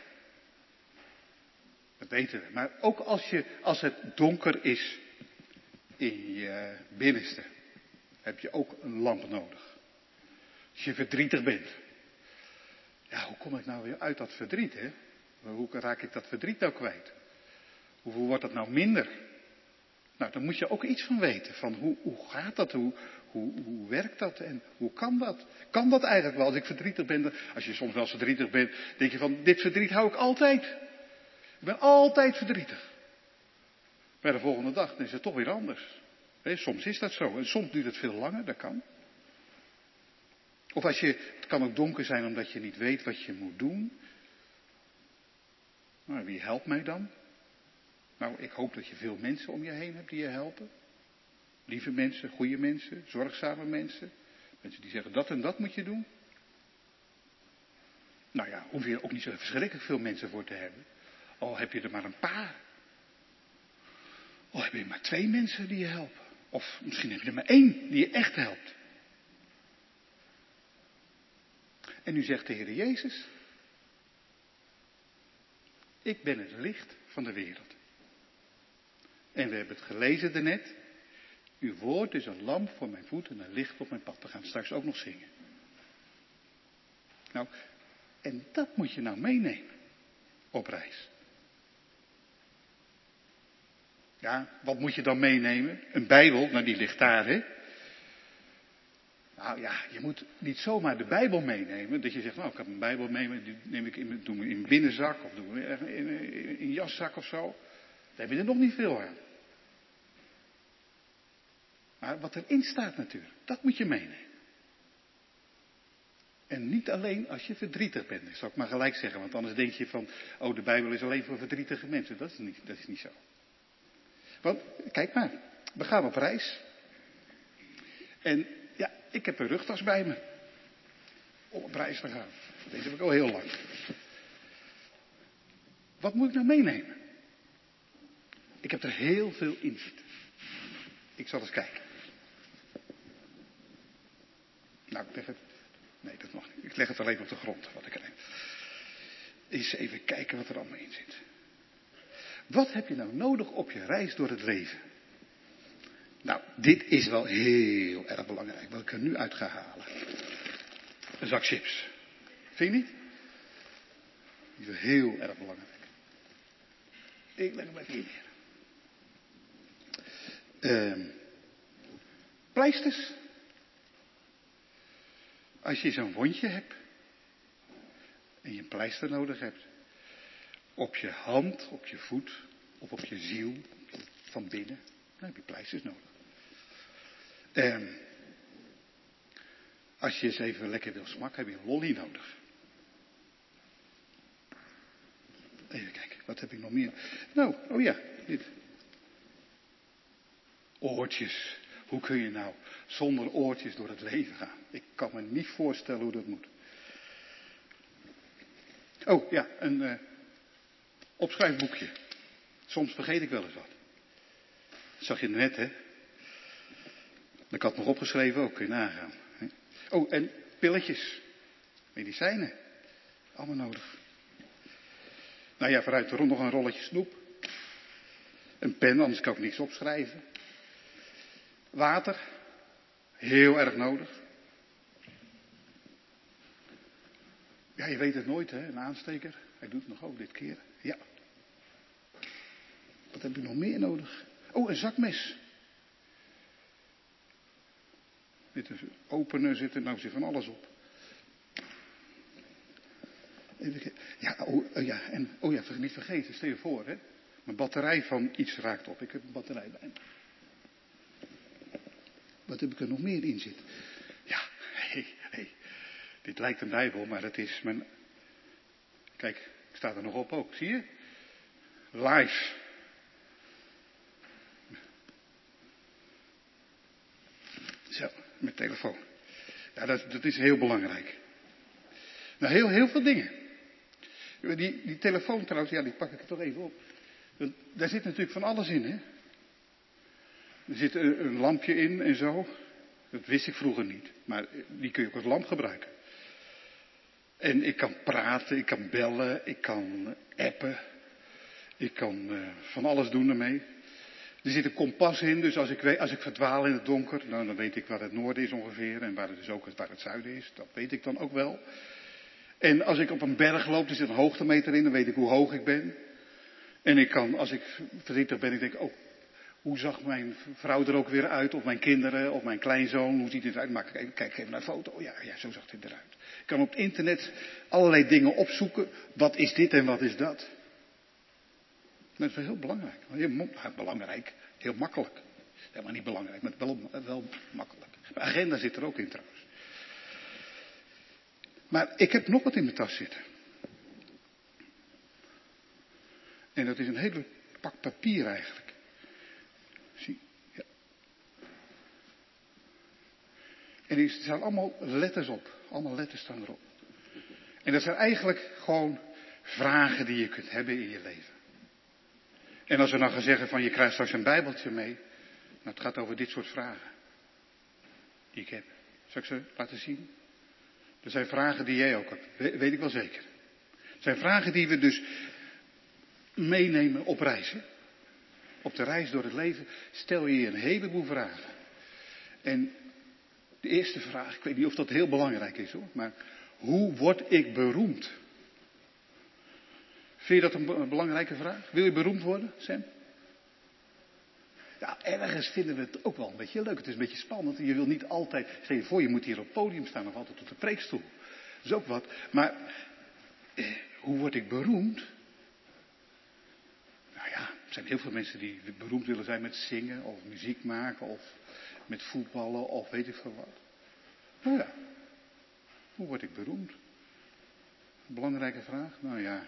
Dat weten we. Maar ook als het donker is in je binnenste, heb je ook een lamp nodig. Als je verdrietig bent. Ja, hoe kom ik nou weer uit dat verdriet, hè? Hoe raak ik dat verdriet nou kwijt? Hoe wordt dat nou minder? Nou, daar moet je ook iets van weten. Van hoe gaat dat? Hoe werkt dat? En hoe kan dat? Kan dat eigenlijk wel? Als ik verdrietig ben, als je soms wel verdrietig bent, denk je van, dit verdriet hou ik altijd. Ik ben altijd verdrietig. Maar de volgende dag is het toch weer anders. Soms is dat zo. En soms duurt het veel langer, dat kan. Of het kan ook donker zijn omdat je niet weet wat je moet doen. Nou, wie helpt mij dan? Nou, ik hoop dat je veel mensen om je heen hebt die je helpen. Lieve mensen, goede mensen, zorgzame mensen. Mensen die zeggen, dat en dat moet je doen. Nou ja, hoef je er ook niet zo verschrikkelijk veel mensen voor te hebben. Al heb je er maar een paar. Al heb je maar 2 mensen die je helpen. Of misschien heb je er maar 1 die je echt helpt. En nu zegt de Heer Jezus, ik ben het licht van de wereld. En we hebben het gelezen daarnet. Uw woord is een lamp voor mijn voet en een licht op mijn pad. We gaan straks ook nog zingen. Nou, en dat moet je nou meenemen op reis. Ja, wat moet je dan meenemen? Een Bijbel, nou die ligt daar, hè. Nou ja, je moet niet zomaar de Bijbel meenemen. Dat je zegt, nou ik heb een Bijbel mee, die neem ik doe me in mijn binnenzak of doe me in een jaszak of zo. heb je er nog niet veel aan. Maar wat erin staat natuurlijk, dat moet je meenemen. En niet alleen als je verdrietig bent, dat zal ik maar gelijk zeggen. Want anders denk je van, de Bijbel is alleen voor verdrietige mensen. Dat is niet zo. Want, kijk maar, we gaan op reis. En ja, ik heb een rugtas bij me. Om op reis te gaan. Deze heb ik al heel lang. Wat moet ik nou meenemen? Ik heb er heel veel in zitten. Ik zal eens kijken. Nou, ik leg het... Nee, dat mag niet. Ik leg het alleen op de grond. Wat ik eens even kijken wat er allemaal in zit. Wat heb je nou nodig op je reis door het leven? Nou, dit is wel heel erg belangrijk. Wat ik er nu uit ga halen. Een zak chips. Vind je niet? Die is heel erg belangrijk. Ik leg hem even hier neer. Pleisters. Als je zo'n wondje hebt. En je een pleister nodig hebt. Op je hand, op je voet. Of op je ziel. Van binnen. Dan heb je pleisters nodig. Als je eens even lekker wil smakken, heb je een lolly nodig. Even kijken, wat heb ik nog meer? Nou, oh ja, dit. Oortjes. Hoe kun je nou zonder oortjes door het leven gaan? Ik kan me niet voorstellen hoe dat moet. Oh ja, een opschrijfboekje. Soms vergeet ik wel eens wat. Dat zag je net, hè? Ik had nog opgeschreven, ook kun je nagaan. Oh, en pilletjes. Medicijnen. Allemaal nodig. Nou ja, vooruit er nog een rolletje snoep. Een pen, anders kan ik niks opschrijven. Water. Heel erg nodig. Ja, je weet het nooit, hè? Een aansteker. Hij doet het nog ook dit keer. Ja. Wat heb ik nog meer nodig? Oh, een zakmes. Dit is openen, zit van alles op. Ja, ja, en niet vergeten, stel je voor, hè. Mijn batterij van iets raakt op. Ik heb een batterij bij me. Wat heb ik er nog meer in zitten? Ja, dit lijkt een Bijbel, maar het is mijn... Kijk, ik sta er nog op ook, zie je? Live. Zo, met telefoon. Ja, dat is heel belangrijk. Nou, heel veel dingen. Die telefoon trouwens, ja, die pak ik er toch even op. Daar zit natuurlijk van alles in, hè. Er zit een lampje in en zo. Dat wist ik vroeger niet. Maar die kun je ook als lamp gebruiken. En ik kan praten, ik kan bellen, ik kan appen. Ik kan van alles doen ermee. Er zit een kompas in, dus als ik verdwaal in het donker, nou, dan weet ik waar het noorden is ongeveer. En waar het zuiden is, dat weet ik dan ook wel. En als ik op een berg loop, er zit een hoogtemeter in, dan weet ik hoe hoog ik ben. En ik kan, als ik verdrietig ben, ik denk, hoe zag mijn vrouw er ook weer uit? Of mijn kinderen, of mijn kleinzoon, hoe ziet het eruit? Kijk even naar een foto. Oh ja, zo zag het eruit. Ik kan op het internet allerlei dingen opzoeken. Wat is dit en wat is dat? Dat is wel heel belangrijk. Heel belangrijk, heel makkelijk. Helemaal niet belangrijk, maar wel makkelijk. Mijn agenda zit er ook in trouwens. Maar ik heb nog wat in mijn tas zitten. En dat is een hele pak papier eigenlijk. Zie, ja. En er staan allemaal letters op. Allemaal letters staan erop. En dat zijn eigenlijk gewoon vragen die je kunt hebben in je leven. En als we dan gaan zeggen van je krijgt straks een bijbeltje mee. Nou, het gaat over dit soort vragen. Die ik heb. Zal ik ze laten zien? Er zijn vragen die jij ook hebt. Weet ik wel zeker. Het zijn vragen die we dus meenemen op reizen. Op de reis door het leven stel je een heleboel vragen. En de eerste vraag, ik weet niet of dat heel belangrijk is hoor. Maar hoe word ik beroemd? Vind je dat een belangrijke vraag? Wil je beroemd worden, Sam? Ja, ergens vinden we het ook wel een beetje leuk. Het is een beetje spannend. Je wil niet altijd... Stel je voor, je moet hier op het podium staan of altijd op de preekstoel. Dat is ook wat. Maar hoe word ik beroemd? Nou ja, Er zijn heel veel mensen die beroemd willen zijn met zingen of muziek maken of met voetballen of weet ik veel wat. Nou ja, hoe word ik beroemd? Een belangrijke vraag. Nou ja,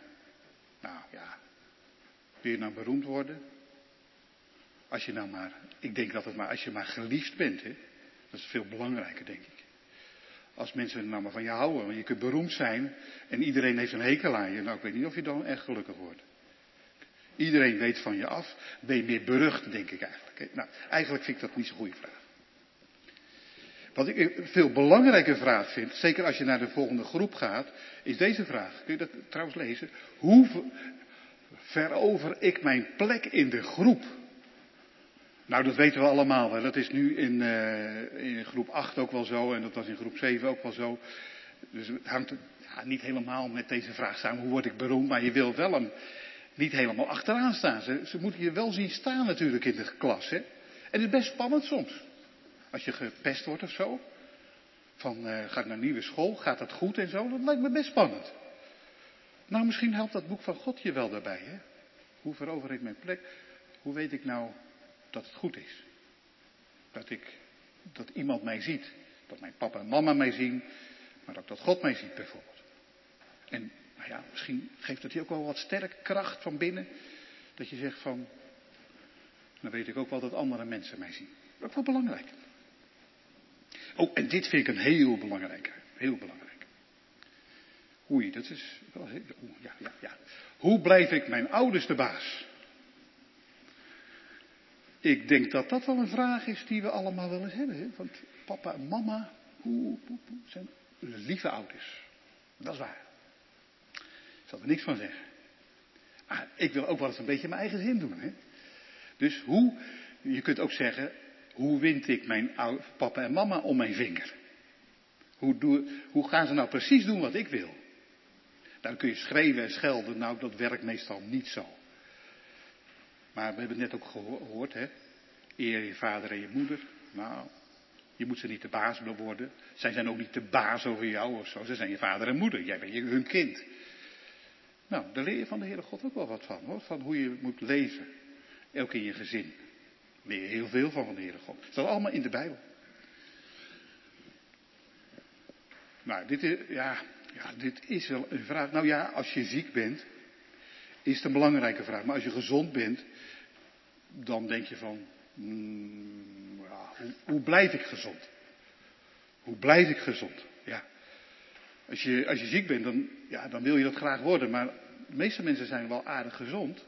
wil je nou beroemd worden? Als je nou maar, ik denk dat het maar, als je maar geliefd bent, hè? Dat is veel belangrijker, denk ik. Als mensen nou maar van je houden, want je kunt beroemd zijn en iedereen heeft een hekel aan je. Nou, ik weet niet of je dan echt gelukkig wordt. Iedereen weet van je af, ben je meer berucht, denk ik eigenlijk. Nou, eigenlijk vind ik dat niet zo'n goede vraag. Wat ik een veel belangrijker vraag vind, zeker als je naar de volgende groep gaat, is deze vraag. Kun je dat trouwens lezen? Hoe verover ik mijn plek in de groep? Nou, dat weten we allemaal. Hè. Dat is nu in groep 8 ook wel zo en dat was in groep 7 ook wel zo. Dus het hangt niet helemaal met deze vraag samen, hoe word ik beroemd? Maar je wilt wel hem niet helemaal achteraan staan. Ze moeten je wel zien staan natuurlijk in de klas. Hè. En het is best spannend soms. Als je gepest wordt of zo. Van ga ik naar een nieuwe school, gaat dat goed en zo. Dat lijkt me best spannend. Nou, misschien helpt dat boek van God je wel daarbij. Hè? Hoe verover ik mijn plek? Hoe weet ik nou dat het goed is? Dat iemand mij ziet. Dat mijn papa en mama mij zien. Maar ook dat God mij ziet bijvoorbeeld. En nou ja, misschien geeft het je ook wel wat sterke kracht van binnen. Dat je zegt van, dan weet ik ook wel dat andere mensen mij zien. Dat is ook wel belangrijk. Oh, en dit vind ik een heel belangrijke. Heel belangrijk. Oei, dat is wel heel... Ja. Hoe blijf ik mijn ouders de baas? Ik denk dat dat wel een vraag is die we allemaal wel eens hebben. Hè? Want papa en mama zijn lieve ouders. Dat is waar. Ik zal er niks van zeggen. Maar ik wil ook wel eens een beetje mijn eigen zin doen. Hè? Dus je kunt ook zeggen, hoe wind ik mijn papa en mama om mijn vinger? Hoe gaan ze nou precies doen wat ik wil? Nou, dan kun je schreeuwen en schelden, nou dat werkt meestal niet zo. Maar we hebben het net ook gehoord, hè. Eer je vader en je moeder. Nou, je moet ze niet de baas worden. Zij zijn ook niet de baas over jou of zo. Ze zijn je vader en moeder. Jij bent hun kind. Nou, daar leer je van de Heere God ook wel wat van, hoor. Van hoe je moet leven. Ook in je gezin. Daar leer je heel veel van de Heere God. Dat staat allemaal in de Bijbel. Nou, dit is wel een vraag. Nou ja, als je ziek bent, is het een belangrijke vraag. Maar als je gezond bent, dan denk je van, hoe blijf ik gezond? Hoe blijf ik gezond? Ja. Als je ziek bent, dan wil je dat graag worden. Maar de meeste mensen zijn wel aardig gezond.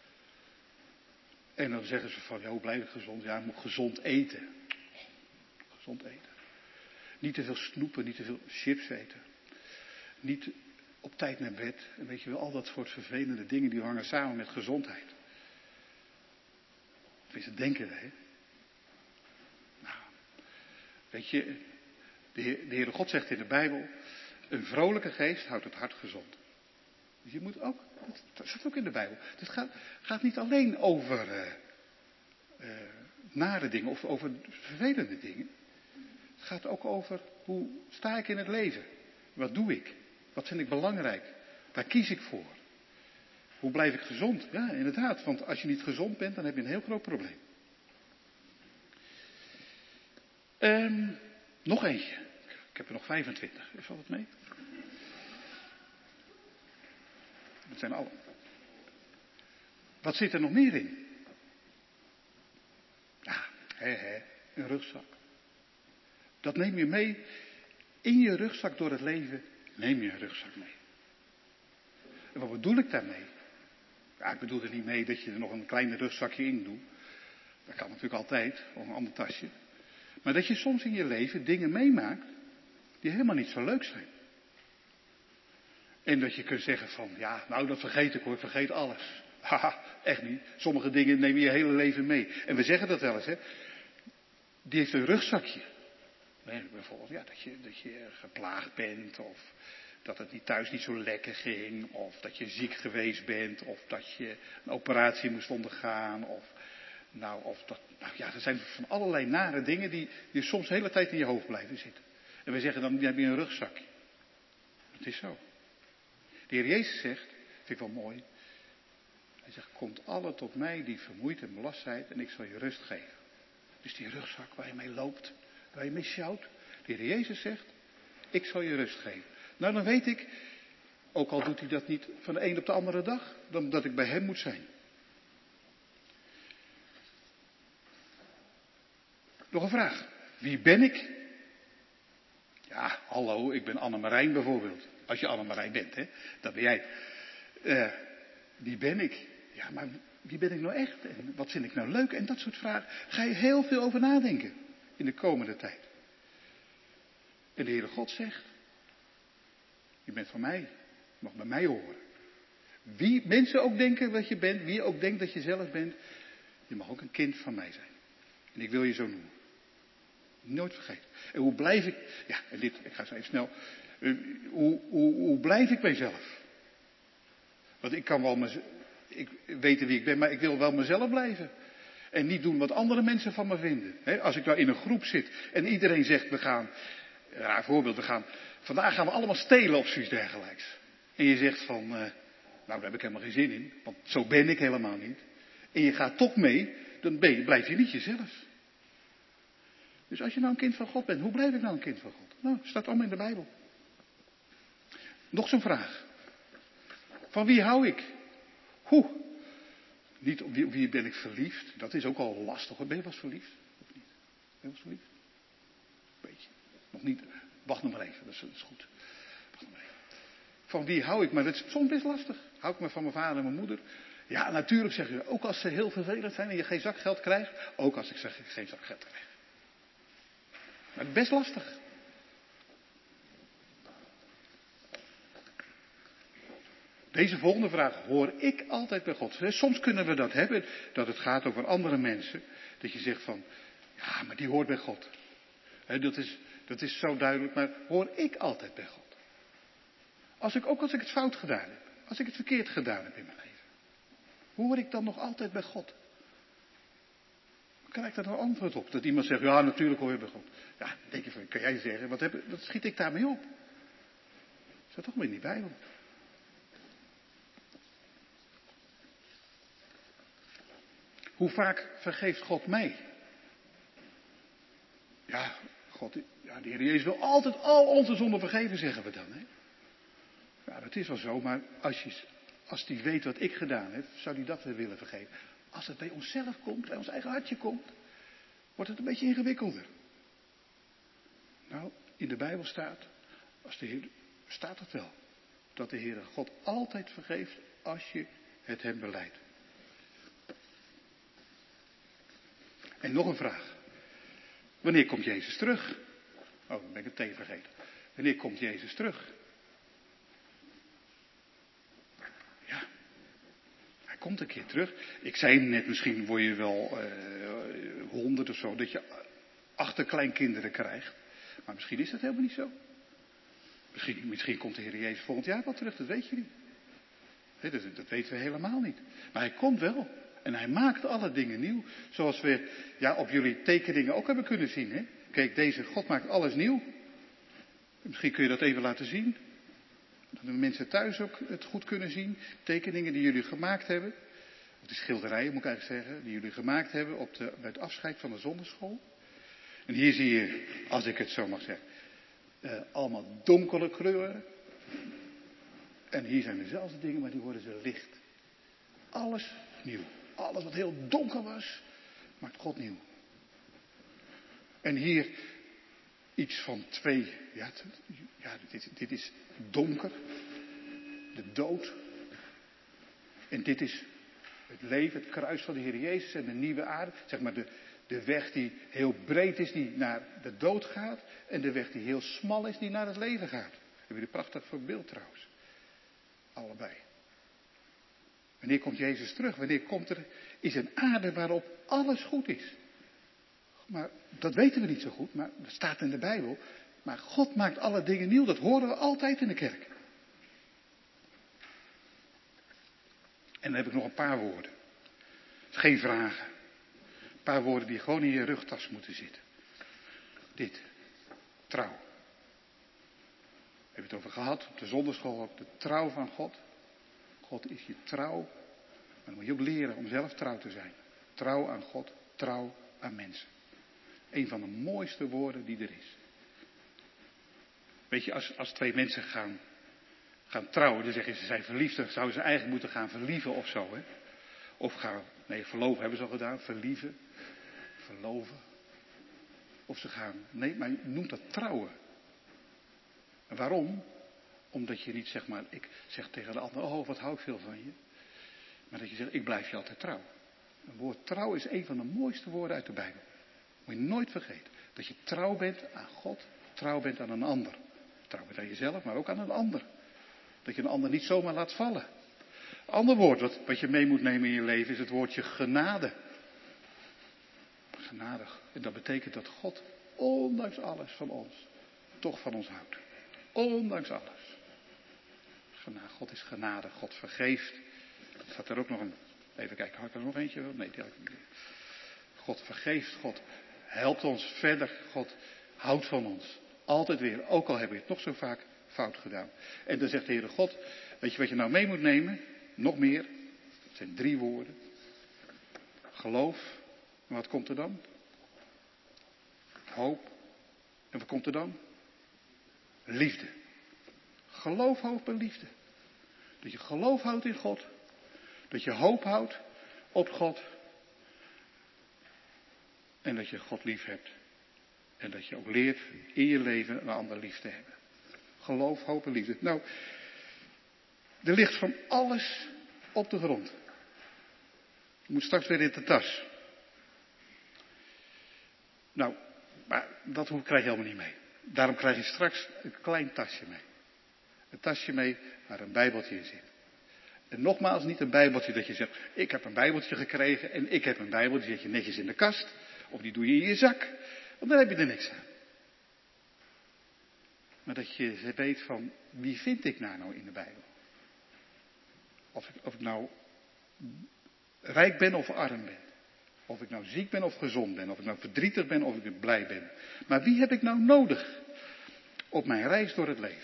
En dan zeggen ze van, hoe blijf ik gezond? Ja, ik moet gezond eten. Gezond eten. Niet te veel snoepen, niet te veel chips eten. Niet op tijd naar bed. En weet je wel, al dat soort vervelende dingen die hangen samen met gezondheid. Tenminste, denken we, hè. Nou, weet je, de Heere God zegt in de Bijbel, een vrolijke geest houdt het hart gezond. Dus je moet ook, dat staat ook in de Bijbel. Het gaat niet alleen over nare dingen of over vervelende dingen. Het gaat ook over, hoe sta ik in het leven? Wat doe ik? Wat vind ik belangrijk? Waar kies ik voor? Hoe blijf ik gezond? Ja, inderdaad, want als je niet gezond bent, dan heb je een heel groot probleem. Nog eentje. Ik heb er nog 25. Valt het mee? Dat zijn alle. Wat zit er nog meer in? Ja, een rugzak. Dat neem je mee. In je rugzak door het leven neem je een rugzak mee. En wat bedoel ik daarmee? Ja, ik bedoel er niet mee dat je er nog een kleine rugzakje in doet. Dat kan natuurlijk altijd, of een ander tasje. Maar dat je soms in je leven dingen meemaakt die helemaal niet zo leuk zijn. En dat je kunt zeggen van, ja, nou dat vergeet ik hoor, ik vergeet alles. Haha, echt niet. Sommige dingen neem je je hele leven mee. En we zeggen dat wel eens, hè. Die heeft een rugzakje. Nee, bijvoorbeeld, ja, dat je geplaagd bent, of dat het thuis niet zo lekker ging, of dat je ziek geweest bent, of dat je een operatie moest ondergaan, er zijn van allerlei nare dingen die soms de hele tijd in je hoofd blijven zitten. En we zeggen dan heb je een rugzakje. Dat is zo. De Heer Jezus zegt, vind ik wel mooi, Hij zegt, komt alle tot mij die vermoeid en belast zijn en ik zal je rust geven. Dus die rugzak waar je mee loopt, waar je mee sjouwt. De Heer Jezus zegt, ik zal je rust geven. Nou, dan weet ik, ook al doet hij dat niet van de een op de andere dag, dan dat ik bij hem moet zijn. Nog een vraag. Wie ben ik? Ja, hallo, ik ben Annemarijn bijvoorbeeld. Als je Annemarijn bent, hè, dan ben jij. Wie ben ik? Ja, maar wie ben ik nou echt? En wat vind ik nou leuk? En dat soort vragen. Ga je heel veel over nadenken in de komende tijd. En de Heere God zegt, je bent van mij. Je mag bij mij horen. Wie mensen ook denken wat je bent, wie ook denkt dat je zelf bent, je mag ook een kind van mij zijn. En ik wil je zo noemen. Nooit vergeten. En hoe blijf ik, ja, en dit, ik ga zo even snel. Hoe blijf ik mijzelf? Want ik kan wel ik weet wie ik ben, maar ik wil wel mezelf blijven. En niet doen wat andere mensen van me vinden. Als ik nou in een groep zit en iedereen zegt, we gaan, raar voorbeeld, vandaag gaan we allemaal stelen of zoiets dergelijks. En je zegt van, nou daar heb ik helemaal geen zin in, want zo ben ik helemaal niet. En je gaat toch mee, dan blijf je niet jezelf. Dus als je nou een kind van God bent, hoe blijf ik nou een kind van God? Nou, staat allemaal in de Bijbel. Nog zo'n vraag. Van wie hou ik? Niet op wie ben ik verliefd? Dat is ook al lastig. Ben je wel eens verliefd? Of niet? Ben je wel eens verliefd? Beetje. Nog niet. Wacht nog maar even, dat is goed. Wacht nog maar even. Van wie hou ik? Maar dat is soms best lastig. Hou ik me van mijn vader en mijn moeder? Ja, natuurlijk zeg je, ook als ze heel vervelend zijn en je geen zakgeld krijgt. Ook als ik zeg geen zakgeld krijg. Maar het is best lastig. Deze volgende vraag hoor ik altijd bij God. Soms kunnen we dat hebben, dat het gaat over andere mensen. Dat je zegt van, ja, maar die hoort bij God. Dat is zo duidelijk, maar hoor ik altijd bij God. Als ik het fout gedaan heb, als ik het verkeerd gedaan heb in mijn leven. Hoor ik dan nog altijd bij God? Krijg ik daar een antwoord op? Dat iemand zegt, ja, natuurlijk hoor je bij God. Ja, dan denk je van, kan jij zeggen, wat schiet ik daarmee op? Dat staat toch maar in die Bijbel. Hoe vaak vergeeft God mij? Ja, de Heer Jezus wil altijd al onze zonden vergeven, zeggen we dan. Hè? Ja, dat is wel zo, maar als die weet wat ik gedaan heb, zou die dat weer willen vergeven. Als het bij onszelf komt, bij ons eigen hartje komt, wordt het een beetje ingewikkelder. Nou, in de Bijbel staat het wel. Dat de Heere God altijd vergeeft als je het hem belijdt. En nog een vraag. Wanneer komt Jezus terug? Oh, dan ben ik het meteen vergeten. Wanneer komt Jezus terug? Ja, hij komt een keer terug. Ik zei net, misschien word je wel 100 of zo, dat je 8 kleinkinderen krijgt. Maar misschien is dat helemaal niet zo. Misschien komt de Heer Jezus volgend jaar wel terug, dat weet je niet. Dat weten we helemaal niet. Maar hij komt wel. En hij maakt alle dingen nieuw. Zoals we op jullie tekeningen ook hebben kunnen zien. Hè? Kijk, deze God maakt alles nieuw. Misschien kun je dat even laten zien. Dat de mensen thuis ook het goed kunnen zien. Tekeningen die jullie gemaakt hebben. Of de schilderijen moet ik eigenlijk zeggen. Die jullie gemaakt hebben bij het afscheid van de zonderschool. En hier zie je, als ik het zo mag zeggen, allemaal donkere kleuren. En hier zijn dezelfde dingen, maar die worden ze licht. Alles nieuw. Alles wat heel donker was, maakt God nieuw. En hier iets van 2. Dit is donker. De dood. En dit is het leven, het kruis van de Heer Jezus en de nieuwe aarde. Zeg maar de weg die heel breed is, die naar de dood gaat. En de weg die heel smal is, die naar het leven gaat. Hebben jullie een prachtig voorbeeld trouwens. Allebei. Wanneer komt Jezus terug? Wanneer is een aarde waarop alles goed is? Maar dat weten we niet zo goed, maar dat staat in de Bijbel. Maar God maakt alle dingen nieuw, dat horen we altijd in de kerk. En dan heb ik nog een paar woorden. Geen vragen. Een paar woorden die gewoon in je rugtas moeten zitten. Dit. Trouw. We hebben het over gehad, op de zonderschool ook. De trouw van God. God is je trouw. Maar dan moet je ook leren om zelf trouw te zijn. Trouw aan God, trouw aan mensen. Een van de mooiste woorden die er is. Weet je, als twee mensen gaan trouwen, dan zeggen ze zijn verliefd, dan zouden ze eigenlijk moeten gaan verlieven of zo, hè? Of verloven hebben ze al gedaan, verloven. Of ze gaan, nee, maar je noemt dat trouwen. En waarom? Omdat je niet zeg maar, ik zeg tegen de ander, oh wat hou ik veel van je. Maar dat je zegt, ik blijf je altijd trouw. Een woord trouw is een van de mooiste woorden uit de Bijbel. Moet je nooit vergeten. Dat je trouw bent aan God, trouw bent aan een ander. Trouw bent aan jezelf, maar ook aan een ander. Dat je een ander niet zomaar laat vallen. Een ander woord wat je mee moet nemen in je leven is het woordje genade. Genadig. En dat betekent dat God, ondanks alles van ons, toch van ons houdt. Ondanks alles. God is genade. God vergeeft. Staat er ook nog een. Even kijken, had ik er nog eentje? Nee, die had ik niet. God vergeeft. God helpt ons verder. God houdt van ons. Altijd weer. Ook al hebben we het nog zo vaak fout gedaan. En dan zegt de Heere God. Weet je wat je nou mee moet nemen? Nog meer. Het zijn 3 woorden. Geloof. En wat komt er dan? Hoop. En wat komt er dan? Liefde. Geloof, hoop en liefde. Dat je geloof houdt in God. Dat je hoop houdt op God. En dat je God lief hebt. En dat je ook leert in je leven een ander lief te hebben. Geloof, hoop en liefde. Nou, er ligt van alles op de grond. Je moet straks weer in de tas. Nou, maar dat krijg je helemaal niet mee. Daarom krijg je straks een klein tasje mee. Een tasje mee waar een bijbeltje in zit. En nogmaals, niet een bijbeltje dat je zegt, ik heb een bijbeltje gekregen en ik heb een bijbel, die zet je netjes in de kast. Of die doe je in je zak, want dan heb je er niks aan. Maar dat je weet van, wie vind ik nou in de Bijbel? Of ik nou rijk ben of arm ben. Of ik nou ziek ben of gezond ben. Of ik nou verdrietig ben of ik blij ben. Maar wie heb ik nou nodig op mijn reis door het leven?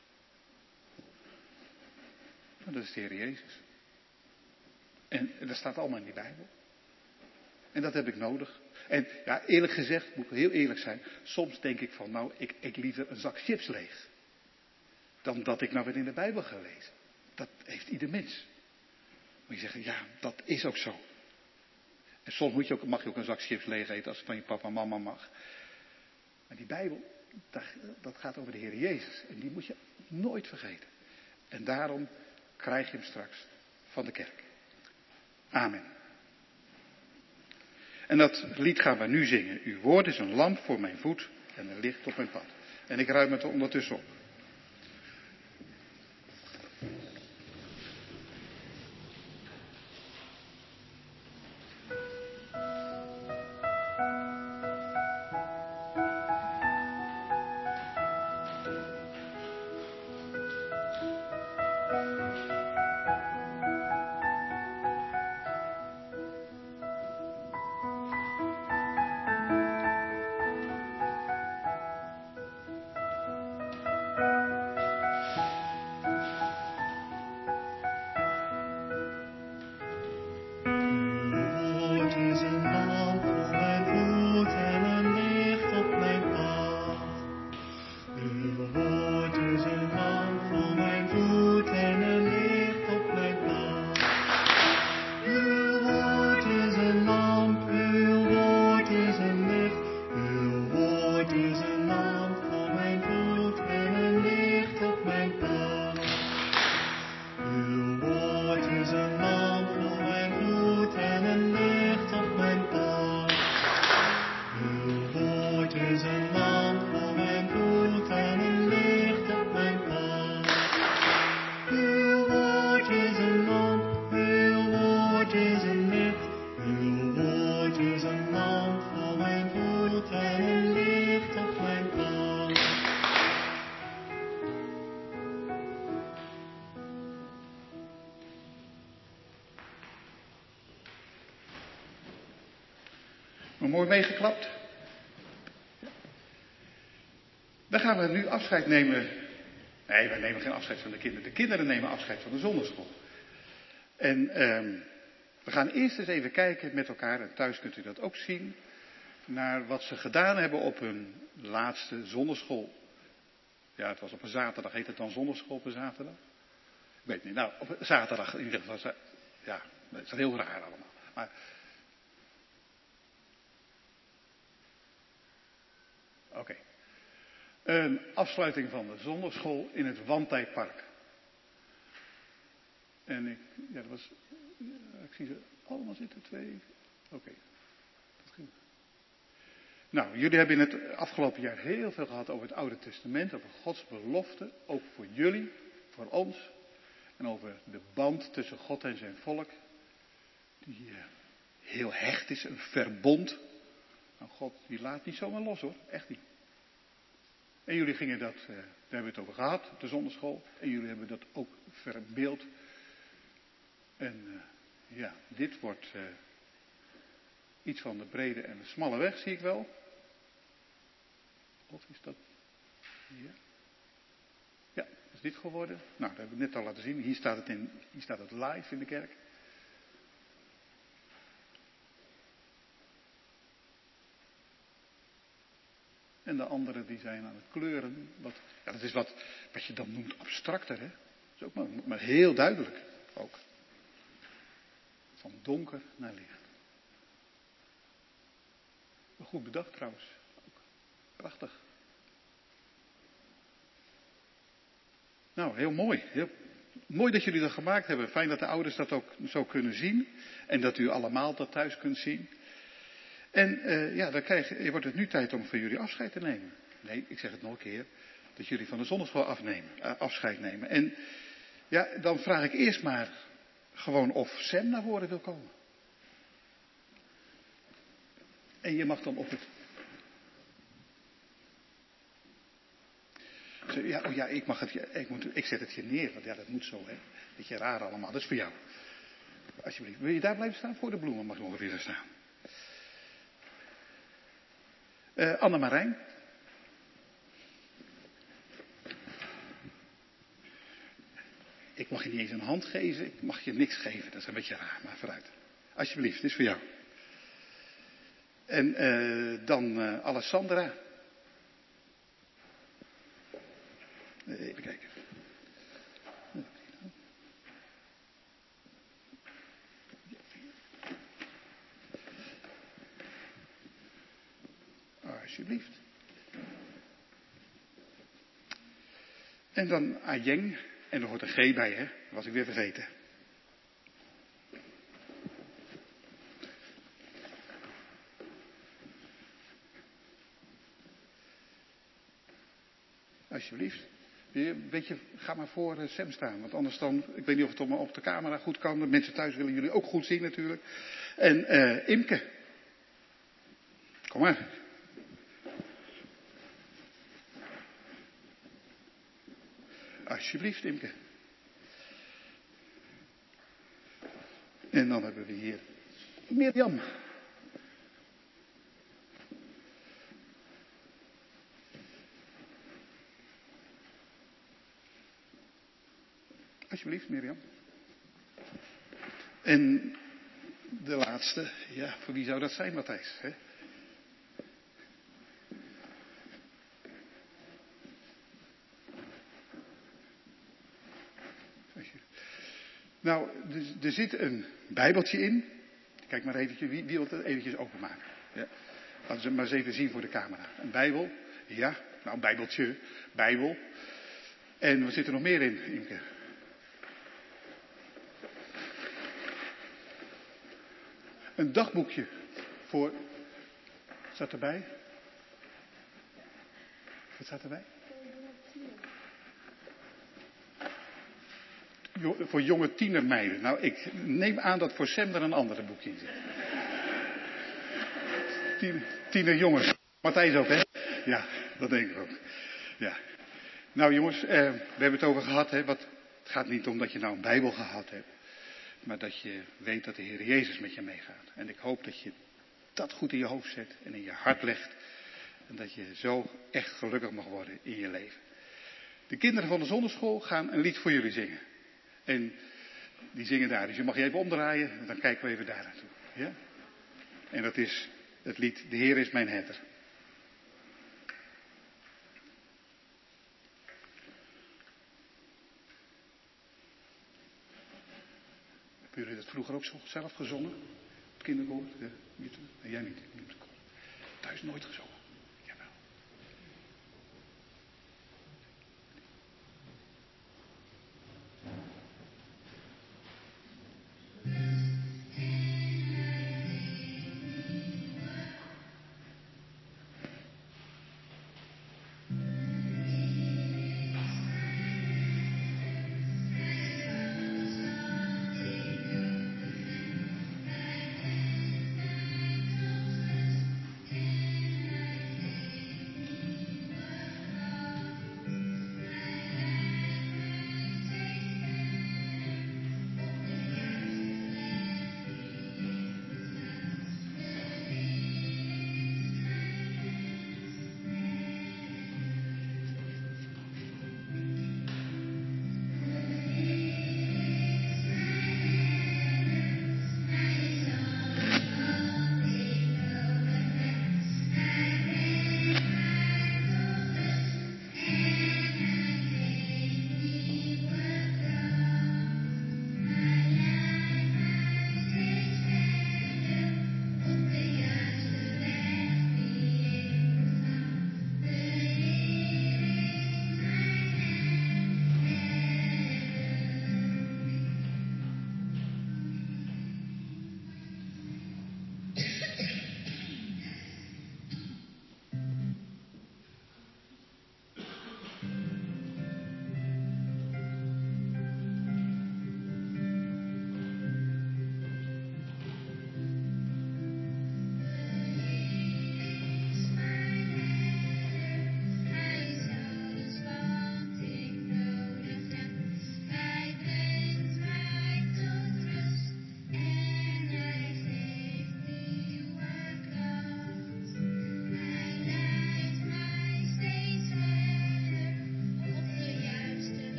Nou, dat is de Heer Jezus. En dat staat allemaal in die Bijbel. En dat heb ik nodig. En ja, eerlijk gezegd, moet ik heel eerlijk zijn. Soms denk ik van, nou, ik liever een zak chips leeg. Dan dat ik nou weer in de Bijbel ga lezen. Dat heeft ieder mens. Moet je zeggen, ja, dat is ook zo. En soms mag je ook een zak chips leeg eten als het van je papa en mama mag. Maar die Bijbel, dat gaat over de Heer Jezus. En die moet je nooit vergeten. En daarom krijg je hem straks van de kerk. Amen. En dat lied gaan we nu zingen. Uw woord is een lamp voor mijn voet en een licht op mijn pad. En ik ruim het er ondertussen op. Mooi meegeklapt. Dan gaan we nu afscheid nemen. Nee, wij nemen geen afscheid van de kinderen. De kinderen nemen afscheid van de zondagschool. En We gaan eerst eens even kijken met elkaar, en thuis kunt u dat ook zien, naar wat ze gedaan hebben op hun laatste zondagschool. Ja, het was op een zaterdag. Heet het dan zondagschool op een zaterdag? Ik weet niet. Nou, op een zaterdag in ieder geval. Ja, dat is heel raar allemaal. Maar oké. Een afsluiting van de zondagschool in het Wandtijpark. En ik zie ze allemaal zitten, 2. Oké. Dat ging. Nou, jullie hebben in het afgelopen jaar heel veel gehad over het Oude Testament, over Gods beloften, ook voor jullie, voor ons. En over de band tussen God en zijn volk, die heel hecht is, een verbond. Nou, God die laat niet zomaar los hoor, echt niet. En jullie gingen daar hebben we het over gehad, op de zondagschool. En jullie hebben dat ook verbeeld. En dit wordt iets van de brede en de smalle weg, zie ik wel. Of is dat hier? Ja, is dit geworden? Nou, dat hebben we net al laten zien. Hier staat het live in de kerk. En de anderen die zijn aan het kleuren. Dat is wat je dan noemt abstracter, hè? Dat is ook maar heel duidelijk ook. Van donker naar licht. Goed bedacht trouwens. Ook prachtig. Nou, heel mooi. Heel mooi dat jullie dat gemaakt hebben. Fijn dat de ouders dat ook zo kunnen zien. En dat u allemaal dat thuis kunt zien. En dan wordt het nu tijd om van jullie afscheid te nemen. Nee, ik zeg het nog een keer. Dat jullie van de zondagschool afscheid nemen. En ja, dan vraag ik eerst maar gewoon of Sam naar voren wil komen. En je mag dan op het... Ik zet het hier neer, want ja, dat moet zo, hè. Beetje raar allemaal, dat is voor jou. Alsjeblieft, wil je daar blijven staan? Voor de bloemen mag je ongeveer daar staan. Annemarijn. Ik mag je niet eens een hand geven, ik mag je niks geven, dat is een beetje raar, maar vooruit. Alsjeblieft, dit is voor jou. En dan Alessandra. Even kijken. Alsjeblieft. En dan Ajeng. En er hoort een G bij, hè? Dat was ik weer vergeten. Alsjeblieft. Ga maar voor Sam staan. Want anders dan, ik weet niet of het op de camera goed kan. De mensen thuis willen jullie ook goed zien natuurlijk. En Imke. Kom maar. Alsjeblieft, Imke. En dan hebben we hier Mirjam. Alsjeblieft, Mirjam. En de laatste, ja, voor wie zou dat zijn, Matthijs? Hè? Nou, er zit een bijbeltje in. Kijk maar eventjes, wie wil het eventjes openmaken? Ja. Laten we het maar eens even zien voor de camera. Een bijbel, ja, nou een bijbeltje, bijbel. En wat zit er nog meer in, Imke? Een dagboekje voor... Staat erbij? Wat staat erbij? Voor jonge tienermeiden. Nou, ik neem aan dat voor Sam er een andere boekje in zit. Tienerjongens. Matthijs ook, hè? Ja, dat denk ik ook. Ja. Nou jongens, we hebben het over gehad, hè. Het gaat niet om dat je nou een Bijbel gehad hebt. Maar dat je weet dat de Heer Jezus met je meegaat. En ik hoop dat je dat goed in je hoofd zet en in je hart legt. En dat je zo echt gelukkig mag worden in je leven. De kinderen van de zondagschool gaan een lied voor jullie zingen. En die zingen daar. Dus je mag je even omdraaien en dan kijken we even daar naartoe. Ja? En dat is het lied De Heer is mijn herder. Hebben jullie dat vroeger ook zo zelf gezongen? Het kinderkoor? Ja, nee, jij niet. Thuis nooit gezongen. Jawel.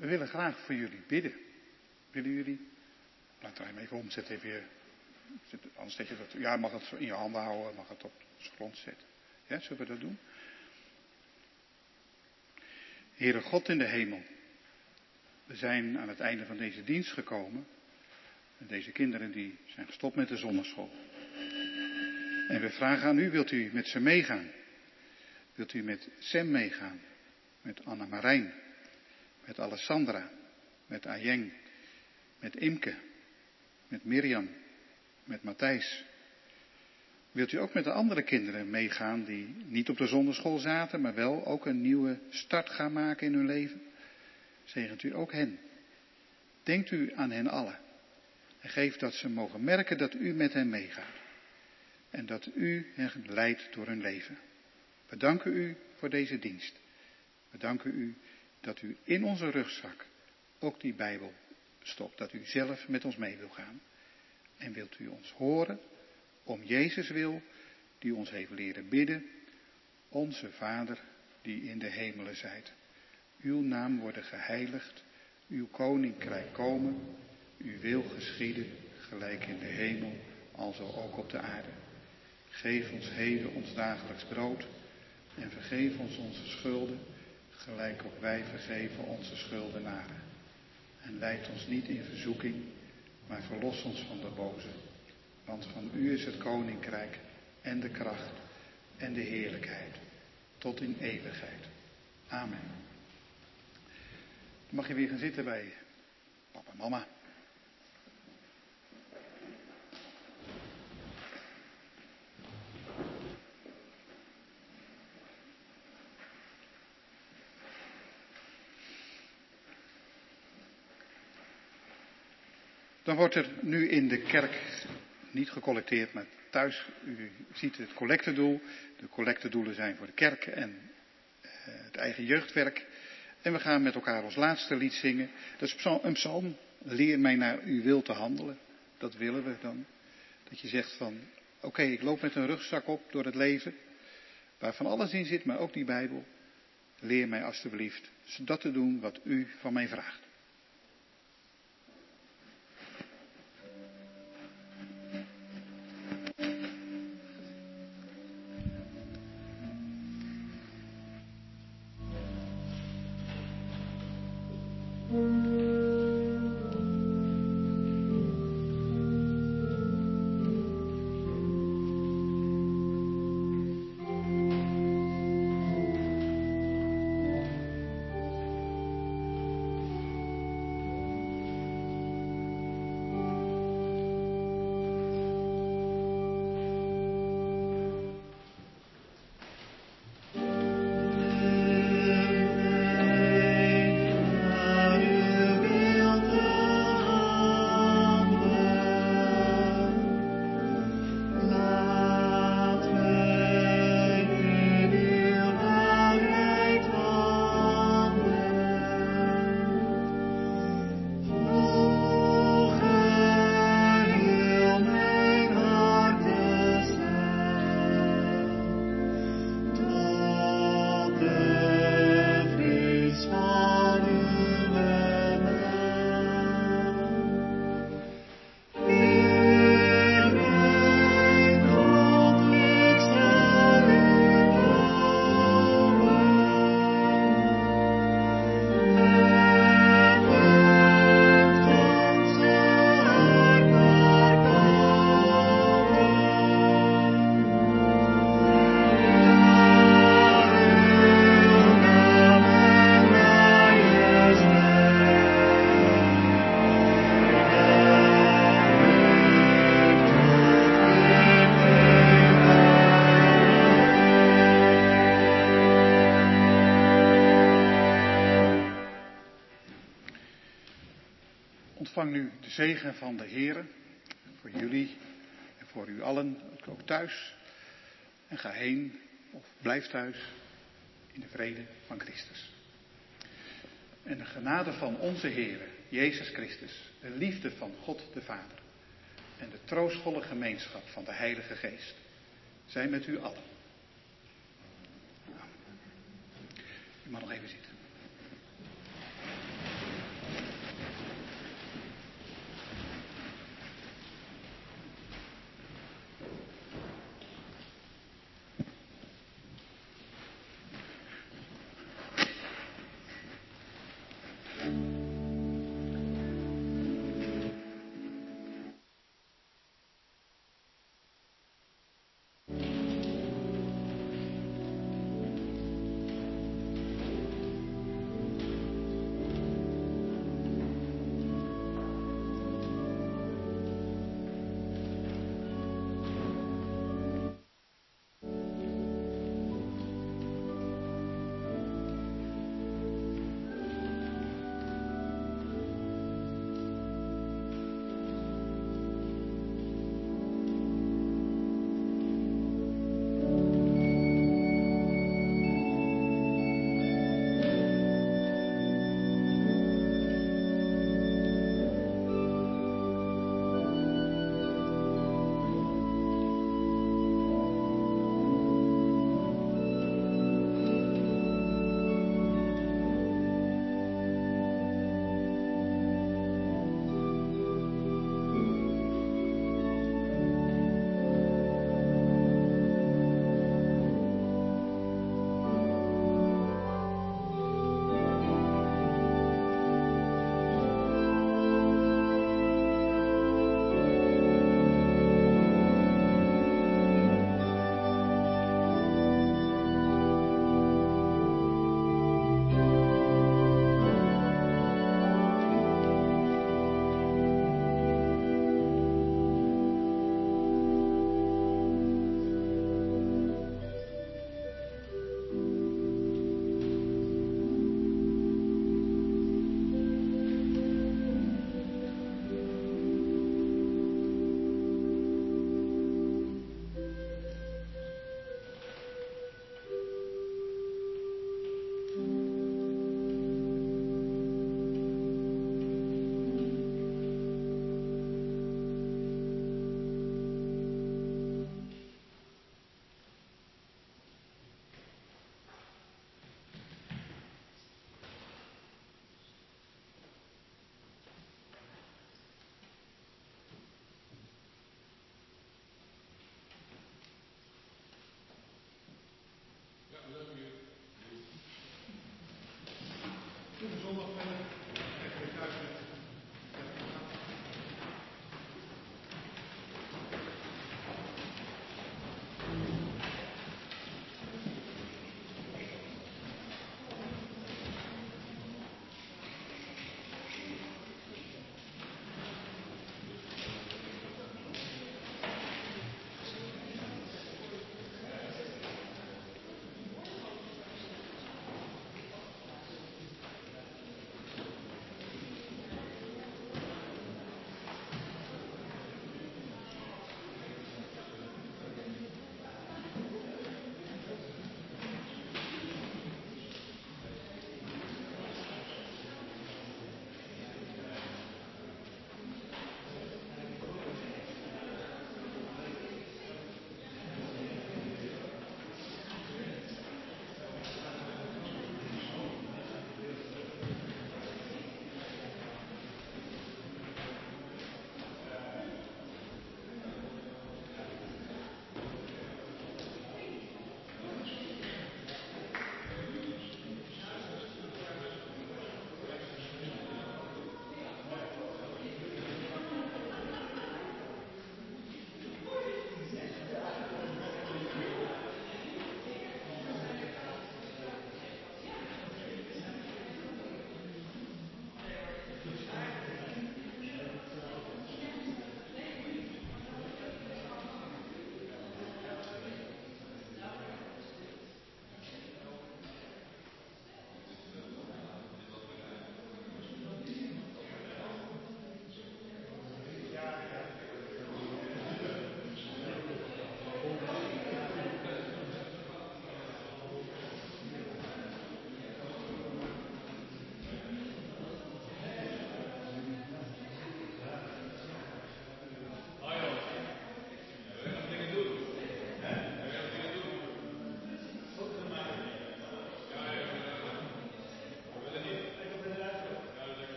We willen graag voor jullie bidden. Willen jullie? Laat hem even omzetten. Anders zeg je dat. Ja, mag het in je handen houden. Mag het op de grond zetten. Ja, zullen we dat doen? Heere God in de hemel. We zijn aan het einde van deze dienst gekomen. En deze kinderen die zijn gestopt met de zondagschool. En we vragen aan u, wilt u met ze meegaan? Wilt u met Sam meegaan? Met Anna Marijn? Met Alessandra? Met Ayeng? Met Imke? Met Mirjam? Met Matthijs? Wilt u ook met de andere kinderen meegaan die niet op de zondagschool zaten, maar wel ook een nieuwe start gaan maken in hun leven? Zegent u ook hen. Denkt u aan hen allen. En geef dat ze mogen merken dat u met hen meegaat. En dat u hen leidt door hun leven. We danken u voor deze dienst. We danken u dat u in onze rugzak ook die Bijbel stopt. Dat u zelf met ons mee wil gaan. En wilt u ons horen om Jezus wil, die ons heeft leren bidden. Onze Vader die in de hemelen zijt. Uw naam worden geheiligd. Uw koninkrijk komen. Uw wil geschieden, gelijk in de hemel, alzo ook op de aarde. Geef ons heden ons dagelijks brood en vergeef ons onze schulden, gelijk ook wij vergeven onze schuldenaren. En leid ons niet in verzoeking, maar verlos ons van de boze. Want van u is het koninkrijk en de kracht en de heerlijkheid, tot in eeuwigheid. Amen. Dan mag je weer gaan zitten bij papa en mama. Dan wordt er nu in de kerk niet gecollecteerd, maar thuis, u ziet het collectedoel. De collectedoelen zijn voor de kerk en het eigen jeugdwerk. En we gaan met elkaar ons laatste lied zingen. Dat is een psalm. Leer mij naar uw wil te handelen. Dat willen we dan. Dat je zegt van, oké, ik loop met een rugzak op door het leven. Waar van alles in zit, maar ook die Bijbel. Leer mij alstublieft dat te doen wat u van mij vraagt. Ontvang nu de zegen van de Heere voor jullie en voor u allen, ook thuis. En ga heen of blijf thuis in de vrede van Christus. En de genade van onze Heere, Jezus Christus, de liefde van God de Vader en de troostvolle gemeenschap van de Heilige Geest, zijn met u allen.